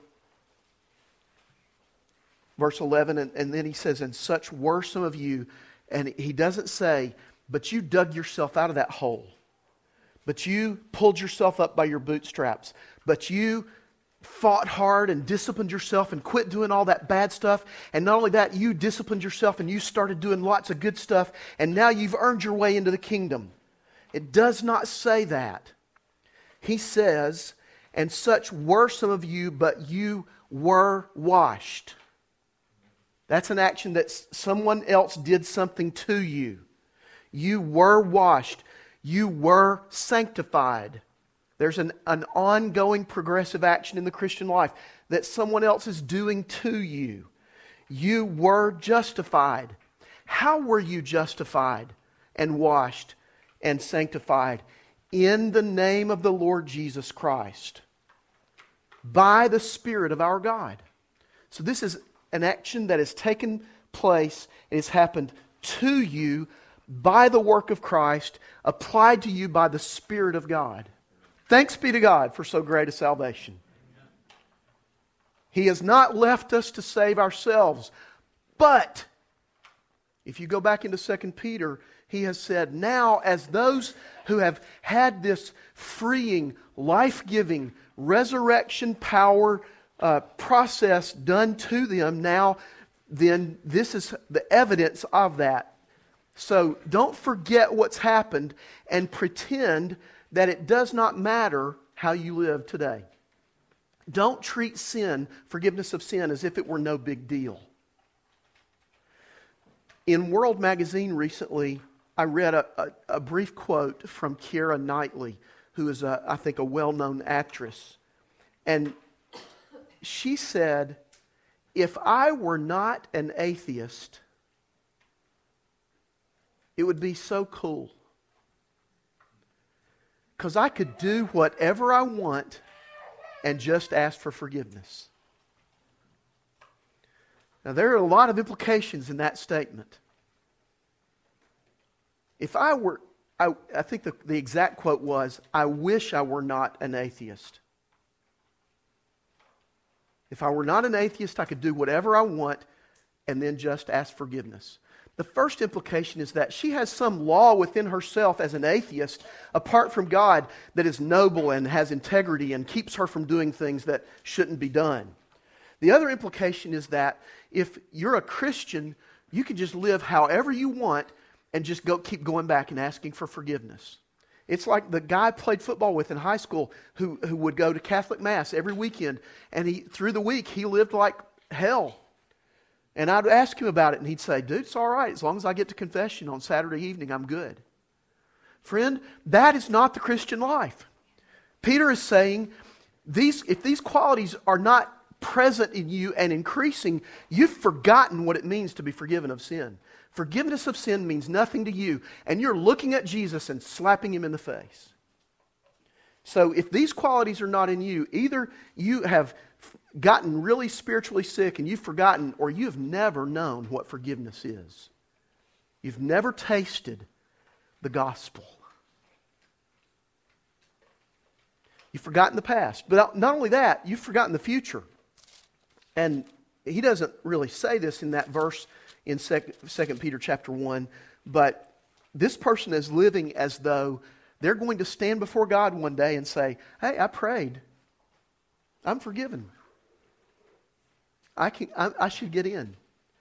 verse 11, and then he says, "And such were some of you." And he doesn't say, "But you dug yourself out of that hole. But you pulled yourself up by your bootstraps. But you fought hard and disciplined yourself and quit doing all that bad stuff. And not only that, you disciplined yourself and you started doing lots of good stuff. And now you've earned your way into the kingdom." It does not say that. He says, "And such were some of you, but you were washed." That's an action that someone else did something to you. You were washed. You were sanctified. There's an ongoing progressive action in the Christian life that someone else is doing to you. You were justified. How were you justified and washed and sanctified? In the name of the Lord Jesus Christ, by the Spirit of our God. So this is an action that has taken place and has happened to you by the work of Christ, applied to you by the Spirit of God. Thanks be to God for so great a salvation. He has not left us to save ourselves. But, if you go back into 2 Peter, he has said, now as those who have had this freeing, life-giving, resurrection power process done to them, now then this is the evidence of that. So don't forget what's happened and pretend that it does not matter how you live today. Don't treat sin, forgiveness of sin, as if it were no big deal. In World Magazine recently, I read a brief quote from Keira Knightley, who is, I think, a well-known actress. And she said, "If I were not an atheist, it would be so cool. Because I could do whatever I want and just ask for forgiveness." Now, there are a lot of implications in that statement. If I were, I think the exact quote was, "I wish I were not an atheist. If I were not an atheist, I could do whatever I want and then just ask forgiveness." The first implication is that she has some law within herself as an atheist, apart from God, that is noble and has integrity and keeps her from doing things that shouldn't be done. The other implication is that if you're a Christian, you can just live however you want and just keep going back and asking for forgiveness. It's like the guy I played football with in high school who would go to Catholic Mass every weekend, and through the week he lived like hell. And I'd ask him about it, and he'd say, "Dude, it's all right. As long as I get to confession on Saturday evening, I'm good." Friend, that is not the Christian life. Peter is saying, if these qualities are not present in you and increasing, you've forgotten what it means to be forgiven of sin. Forgiveness of sin means nothing to you, and you're looking at Jesus and slapping him in the face. So if these qualities are not in you, either you have gotten really spiritually sick and you've forgotten, or you've never known what forgiveness is. You've never tasted the gospel. You've forgotten the past. But not only that, you've forgotten the future. And he doesn't really say this in that verse in 2 Peter chapter 1, but this person is living as though they're going to stand before God one day and say, hey, I prayed. I'm forgiven. I should get in.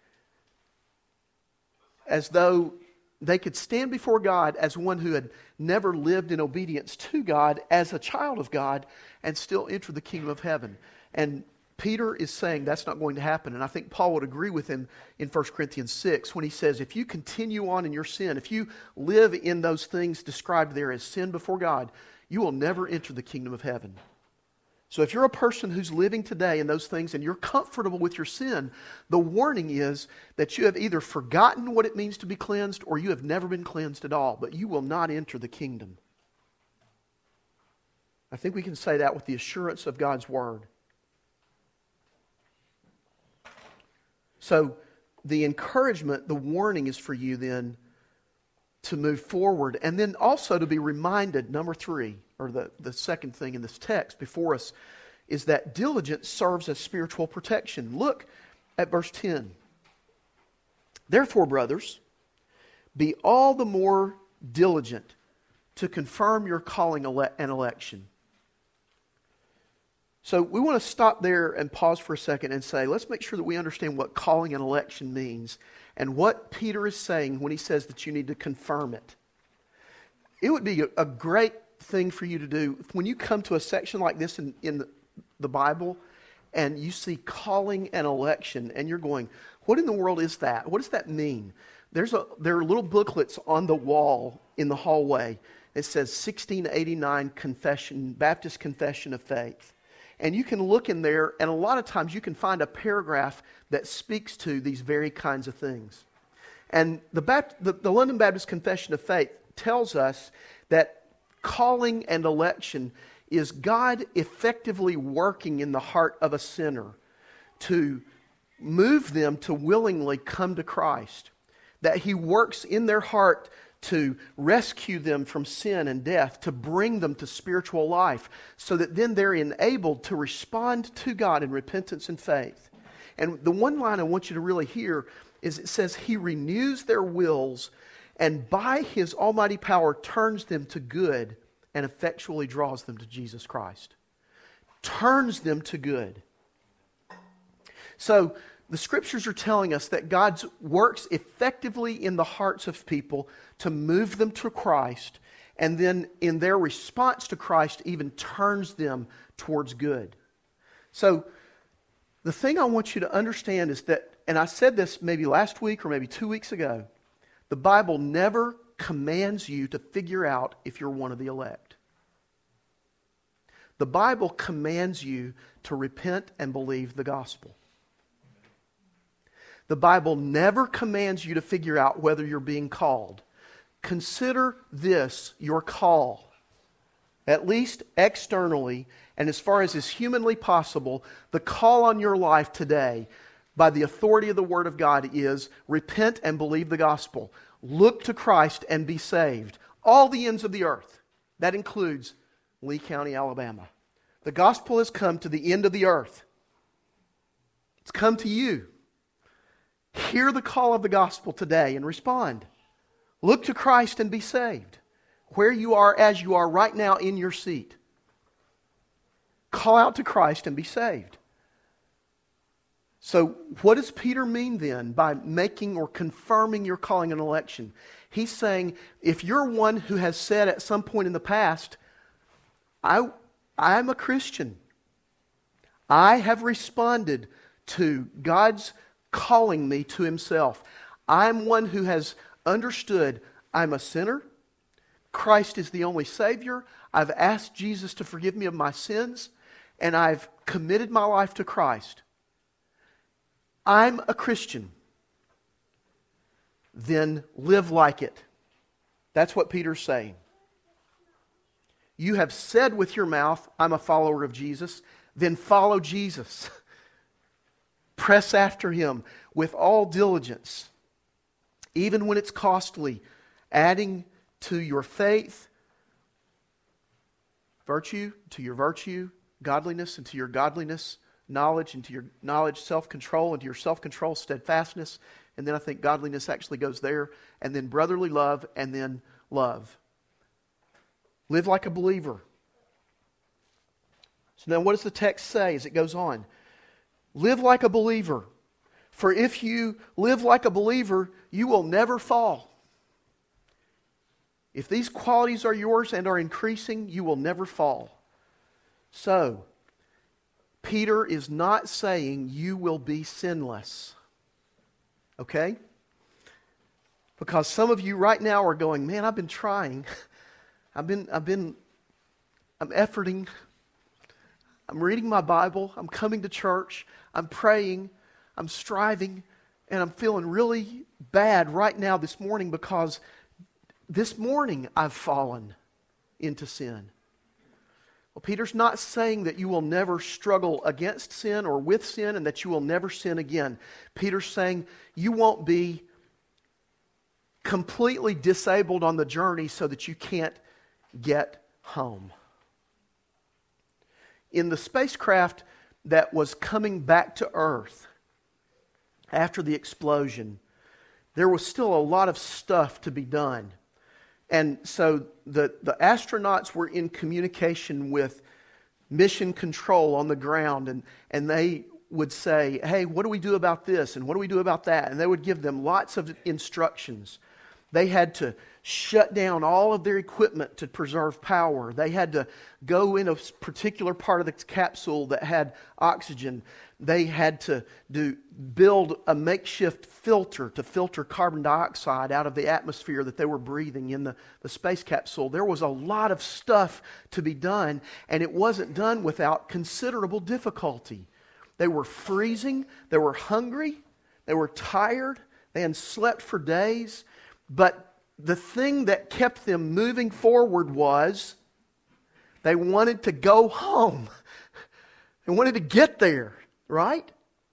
As though they could stand before God as one who had never lived in obedience to God as a child of God and still enter the kingdom of heaven. And Peter is saying that's not going to happen. And I think Paul would agree with him in 1 Corinthians 6 when he says, if you continue on in your sin, if you live in those things described there as sin before God, you will never enter the kingdom of heaven. So if you're a person who's living today in those things and you're comfortable with your sin, the warning is that you have either forgotten what it means to be cleansed or you have never been cleansed at all, but you will not enter the kingdom. I think we can say that with the assurance of God's word. So the encouragement, the warning is for you then to move forward and then also to be reminded, number 3, or the second thing in this text before us, is that diligence serves as spiritual protection. Look at verse 10. Therefore, brothers, be all the more diligent to confirm your calling and election. So we want to stop there and pause for a second and say, let's make sure that we understand what calling and election means and what Peter is saying when he says that you need to confirm it. It would be a great thing for you to do when you come to a section like this in the Bible and you see calling and election and you're going, what in the world is that? What does that mean? There are little booklets on the wall in the hallway. It says 1689 Confession, Baptist Confession of Faith. And you can look in there, and a lot of times you can find a paragraph that speaks to these very kinds of things. And the London Baptist Confession of Faith tells us that calling and election is God effectively working in the heart of a sinner to move them to willingly come to Christ. That He works in their heart to rescue them from sin and death, to bring them to spiritual life, so that then they're enabled to respond to God in repentance and faith. And the one line I want you to really hear is it says, He renews their wills and by His almighty power turns them to good and effectually draws them to Jesus Christ. Turns them to good. So, the Scriptures are telling us that God works effectively in the hearts of people to move them to Christ, and then in their response to Christ even turns them towards good. So, the thing I want you to understand is that, and I said this maybe last week or maybe 2 weeks ago, the Bible never commands you to figure out if you're one of the elect. The Bible commands you to repent and believe the gospel. The Bible never commands you to figure out whether you're being called. Consider this your call. At least externally, and as far as is humanly possible, the call on your life today, by the authority of the Word of God, is repent and believe the gospel. Look to Christ and be saved. All the ends of the earth. That includes Lee County, Alabama. The gospel has come to the end of the earth. It's come to you. Hear the call of the gospel today and respond. Look to Christ and be saved. Where you are as you are right now in your seat. Call out to Christ and be saved. So what does Peter mean then by making or confirming your calling and election? He's saying if you're one who has said at some point in the past, I'm a Christian. I have responded to God's calling me to Himself. I'm one who has understood I'm a sinner. Christ is the only Savior. I've asked Jesus to forgive me of my sins. and I've committed my life to Christ, I'm a Christian, then live like it. That's what Peter's saying. You have said with your mouth, I'm a follower of Jesus, then follow Jesus. Press after Him with all diligence, even when it's costly, adding to your faith virtue, to your virtue, godliness, and to your godliness, knowledge, and to your knowledge, self-control, and to your self-control, steadfastness. And then I think godliness actually goes there. And then brotherly love, and then love. Live like a believer. So now what does the text say as it goes on? Live like a believer. For if you live like a believer, you will never fall. If these qualities are yours and are increasing, you will never fall. So, Peter is not saying you will be sinless. Okay? Because some of you right now are going, man, I've been trying. I'm efforting. I'm reading my Bible. I'm coming to church. I'm praying. I'm striving. And I'm feeling really bad right now this morning because this morning I've fallen into sin. Well, Peter's not saying that you will never struggle against sin or with sin and that you will never sin again. Peter's saying you won't be completely disabled on the journey so that you can't get home. In the spacecraft that was coming back to Earth after the explosion, there was still a lot of stuff to be done. And so the astronauts were in communication with mission control on the ground, and they would say, hey, what do we do about this? And what do we do about that? And they would give them lots of instructions. They had to shut down all of their equipment to preserve power. They had to go in a particular part of the capsule that had oxygen. They had to build a makeshift filter to filter carbon dioxide out of the atmosphere that they were breathing in the space capsule. There was a lot of stuff to be done, and it wasn't done without considerable difficulty. They were freezing, they were hungry, they were tired, they had slept for days, but the thing that kept them moving forward was they wanted to go home. They wanted to get there, right?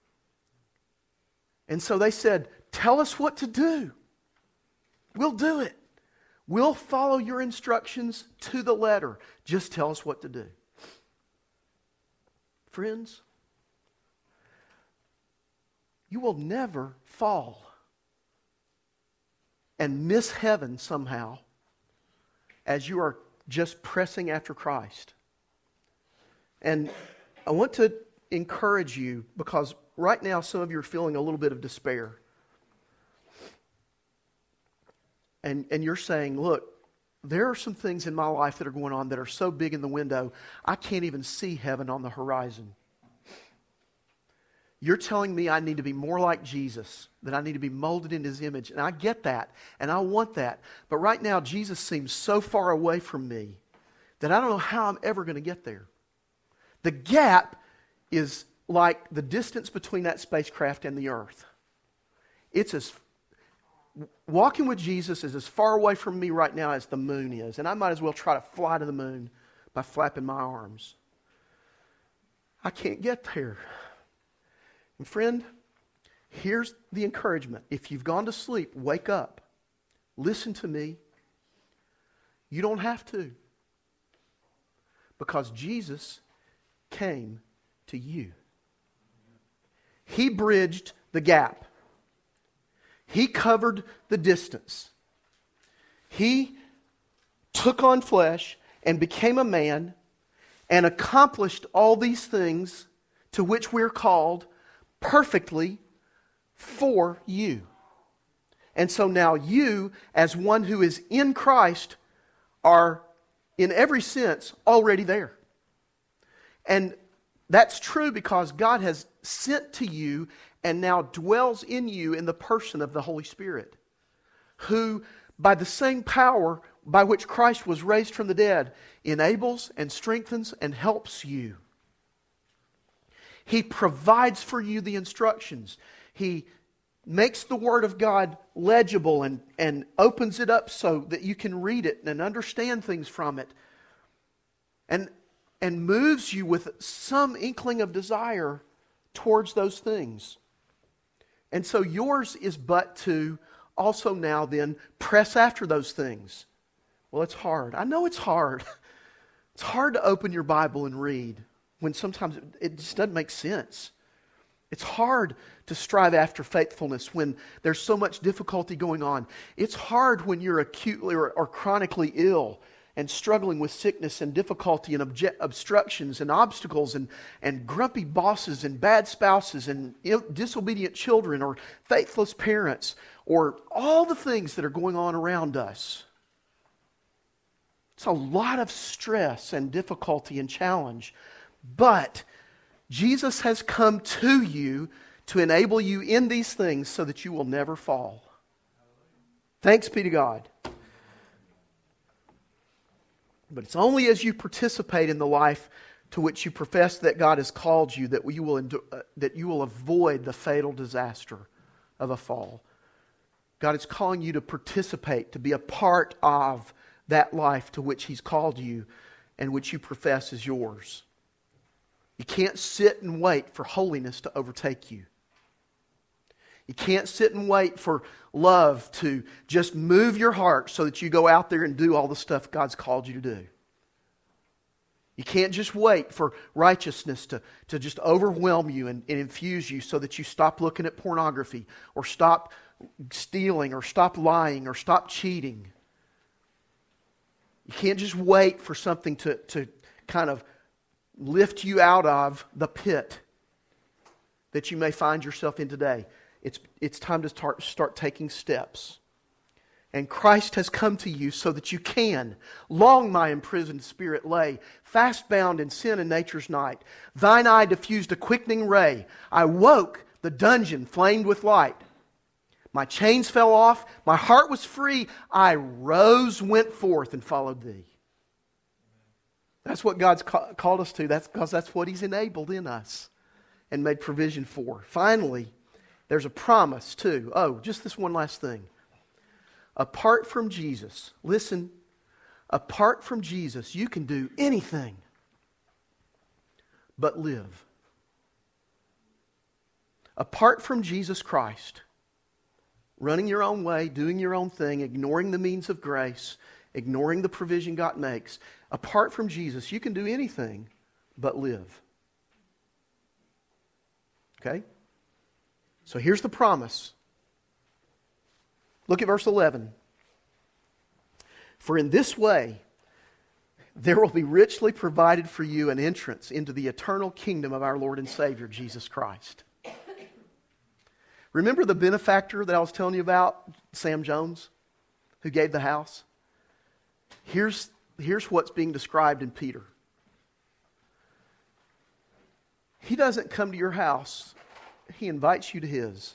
And so they said, tell us what to do. We'll do it. We'll follow your instructions to the letter. Just tell us what to do. Friends, you will never fall and miss heaven somehow as you are just pressing after Christ. And I want to encourage you because right now some of you are feeling a little bit of despair. And you're saying, look, there are some things in my life that are going on that are so big in the window, I can't even see heaven on the horizon. You're telling me I need to be more like Jesus, that I need to be molded in His image. And I get that, and I want that. But right now, Jesus seems so far away from me that I don't know how I'm ever going to get there. The gap is like the distance between that spacecraft and the earth. Walking with Jesus is as far away from me right now as the moon is. And I might as well try to fly to the moon by flapping my arms. I can't get there. And friend, here's the encouragement. If you've gone to sleep, wake up. Listen to me. You don't have to. Because Jesus came to you. He bridged the gap. He covered the distance. He took on flesh and became a man and accomplished all these things to which we're called perfectly for you. And so now you, as one who is in Christ, are in every sense already there. And that's true because God has sent to you and now dwells in you in the person of the Holy Spirit, who, by the same power by which Christ was raised from the dead, enables and strengthens and helps you He provides for you the instructions. He makes the Word of God legible and opens it up so that you can read it and understand things from it. And moves you with some inkling of desire towards those things. And so yours is but to also now then press after those things. Well, it's hard. I know it's hard. It's hard to open your Bible and read when sometimes it just doesn't make sense. It's hard to strive after faithfulness when there's so much difficulty going on. It's hard when you're acutely or chronically ill and struggling with sickness and difficulty and obstructions and obstacles and grumpy bosses and bad spouses and disobedient children or faithless parents or all the things that are going on around us. It's a lot of stress and difficulty and challenge. But Jesus has come to you to enable you in these things so that you will never fall. Thanks be to God. But it's only as you participate in the life to which you profess that God has called you that you will avoid the fatal disaster of a fall. God is calling you to participate, to be a part of that life to which He's called you and which you profess is yours. You can't sit and wait for holiness to overtake you. You can't sit and wait for love to just move your heart so that you go out there and do all the stuff God's called you to do. You can't just wait for righteousness to just overwhelm you and infuse you so that you stop looking at pornography or stop stealing or stop lying or stop cheating. You can't just wait for something to kind of lift you out of the pit that you may find yourself in today. It's time to start taking steps. And Christ has come to you so that you can. Long my imprisoned spirit lay, fast bound in sin and nature's night. Thine eye diffused a quickening ray. I woke, the dungeon flamed with light. My chains fell off, my heart was free. I rose, went forth, and followed Thee. That's what God's called us to. That's because that's what He's enabled in us and made provision for. Finally, there's a promise too. Oh, just this one last thing. Apart from Jesus, listen, apart from Jesus, you can do anything but live. Apart from Jesus Christ, running your own way, doing your own thing, ignoring the means of grace, ignoring the provision God makes, apart from Jesus, you can do anything but live. Okay? So here's the promise. Look at verse 11. For in this way, there will be richly provided for you an entrance into the eternal kingdom of our Lord and Savior, Jesus Christ. Remember the benefactor that I was telling you about, Sam Jones, who gave the house? Here's what's being described in Peter. He doesn't come to your house. He invites you to his.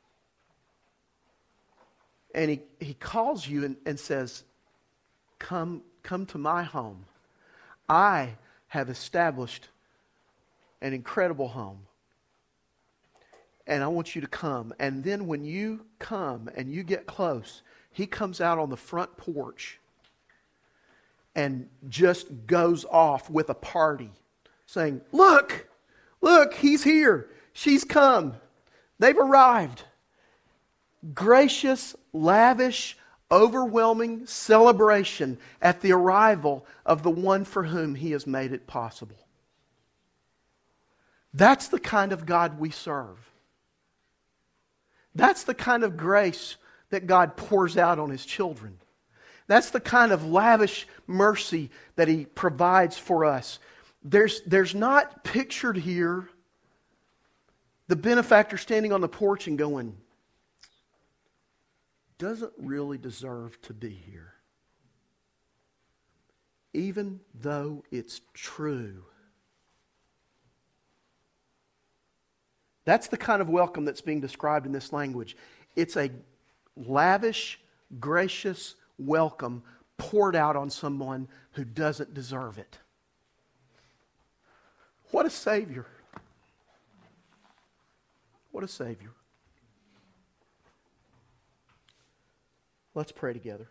And he calls you and says, come to my home. I have established an incredible home. And I want you to come. And then when you come and you get close, he comes out on the front porch and just goes off with a party saying, look, he's here. She's come. They've arrived. Gracious, lavish, overwhelming celebration at the arrival of the one for whom He has made it possible. That's the kind of God we serve. That's the kind of grace that God pours out on His children. That's the kind of lavish mercy that He provides for us. There's not pictured here the benefactor standing on the porch and going, doesn't really deserve to be here. Even though it's true. That's the kind of welcome that's being described in this language. It's a lavish, gracious welcome poured out on someone who doesn't deserve it. What a Savior. a Savior. Let's pray together.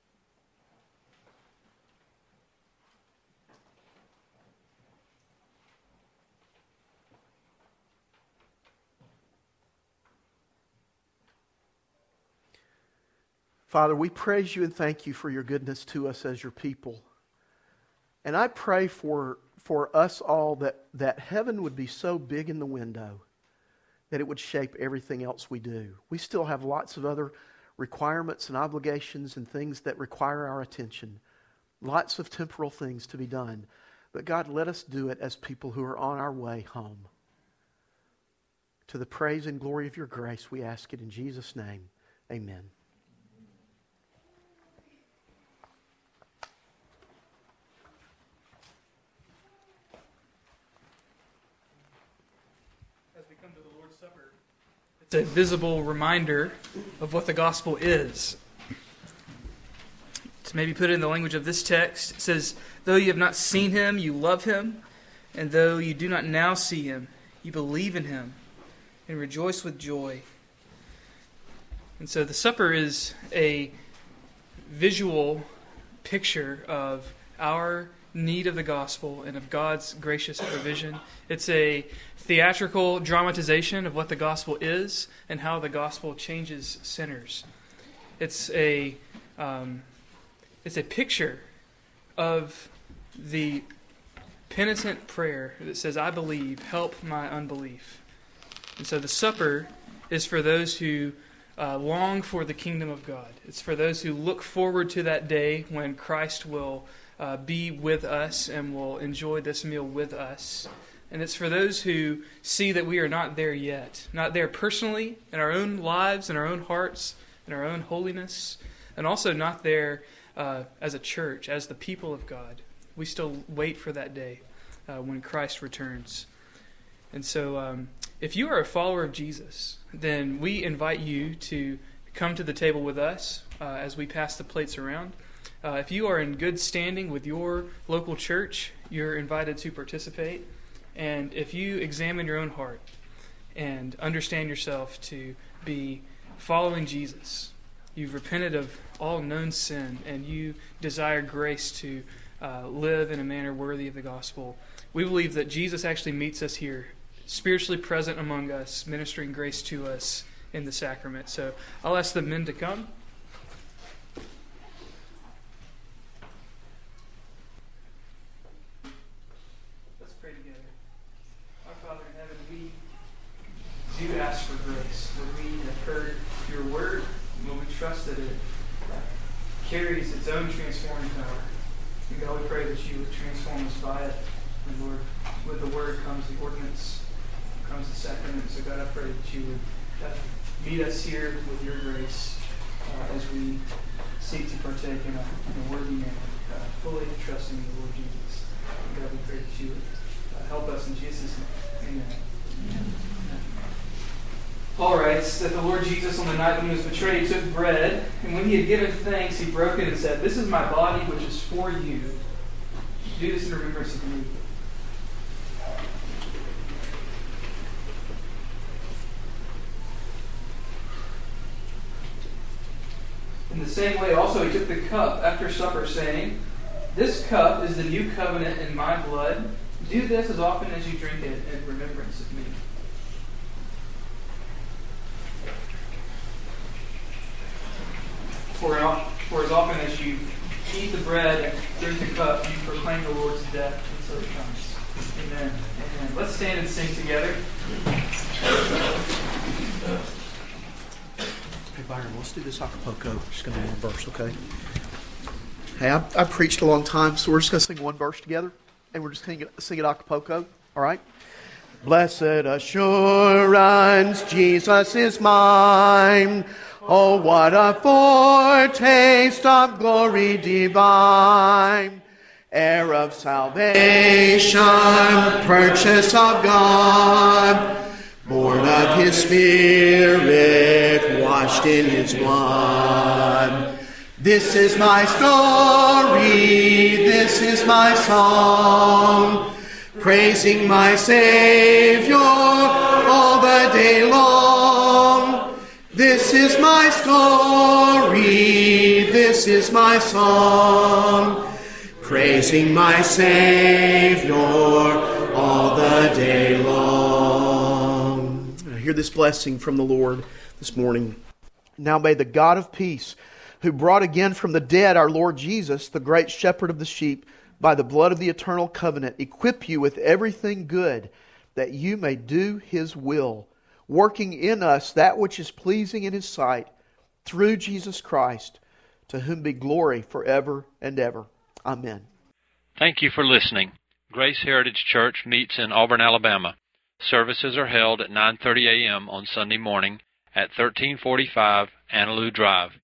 Father, we praise you and thank you for your goodness to us as your people. And I pray for us all that heaven would be so big in the window that it would shape everything else we do. We still have lots of other requirements and obligations and things that require our attention. Lots of temporal things to be done. But God, let us do it as people who are on our way home. To the praise and glory of your grace, we ask it in Jesus' name. Amen. It's a visible reminder of what the gospel is. To maybe put it in the language of this text, it says, though you have not seen him, you love him, and though you do not now see him, you believe in him and rejoice with joy. And so the supper is a visual picture of our need of the gospel and of God's gracious provision. It's a theatrical dramatization of what the gospel is and how the gospel changes sinners. It's a picture of the penitent prayer that says, I believe, help my unbelief. And so the supper is for those who long for the kingdom of God. It's for those who look forward to that day when Christ will be with us and will enjoy this meal with us. And it's for those who see that we are not there yet. Not there personally, in our own lives, in our own hearts, in our own holiness, and also not there as a church, as the people of God. We still wait for that day when Christ returns. And so if you are a follower of Jesus, then we invite you to come to the table with us as we pass the plates around. If you are in good standing with your local church, you're invited to participate. And if you examine your own heart and understand yourself to be following Jesus, you've repented of all known sin, and you desire grace to live in a manner worthy of the gospel, we believe that Jesus actually meets us here, spiritually present among us, ministering grace to us in the sacrament. So I'll ask the men to come. Let's pray together. Our Father in heaven, we do ask for grace. When we have heard your word, when we trust that it carries its own transforming power. And God, we pray that you would transform us by it. And Lord, with the word comes the ordinance, comes the sacrament. So God, I pray that you would meet us here with your grace as we seek to partake in a worthy manner, fully trusting in the Lord Jesus. And God, we pray that you would help us in Jesus' name. Amen. Paul writes that the Lord Jesus, on the night when he was betrayed, took bread, and when he had given thanks, he broke it and said, "This is my body, which is for you. Do this in remembrance of me." In the same way, also, he took the cup after supper, saying, "This cup is the new covenant in my blood. Do this as often as you drink it in remembrance of me." For as often as you eat the bread and drink the cup, you proclaim the Lord's death until he comes. Amen. Amen. Let's stand and sing together. Hey, Byron, let's do this a cappella. We're just going to do one verse, okay? Hey, I preached a long time, so we're just going to sing one verse together, and we're just going to sing it a cappella, all right? Blessed assurance, Jesus is mine. Oh, what a foretaste of glory divine, heir of salvation, purchase of God, born of his Spirit, washed in his blood. This is my story, this is my song, praising my Savior all the day long. This is my story, this is my song, praising my Savior all the day long. I hear this blessing from the Lord this morning. Now may the God of peace, who brought again from the dead our Lord Jesus, the great shepherd of the sheep, by the blood of the eternal covenant, equip you with everything good, that you may do His will, working in us that which is pleasing in His sight, through Jesus Christ, to whom be glory forever and ever. Amen. Thank you for listening. Grace Heritage Church meets in Auburn, Alabama. Services are held at 9:30 a.m. on Sunday morning at 1345 Annaloo Drive.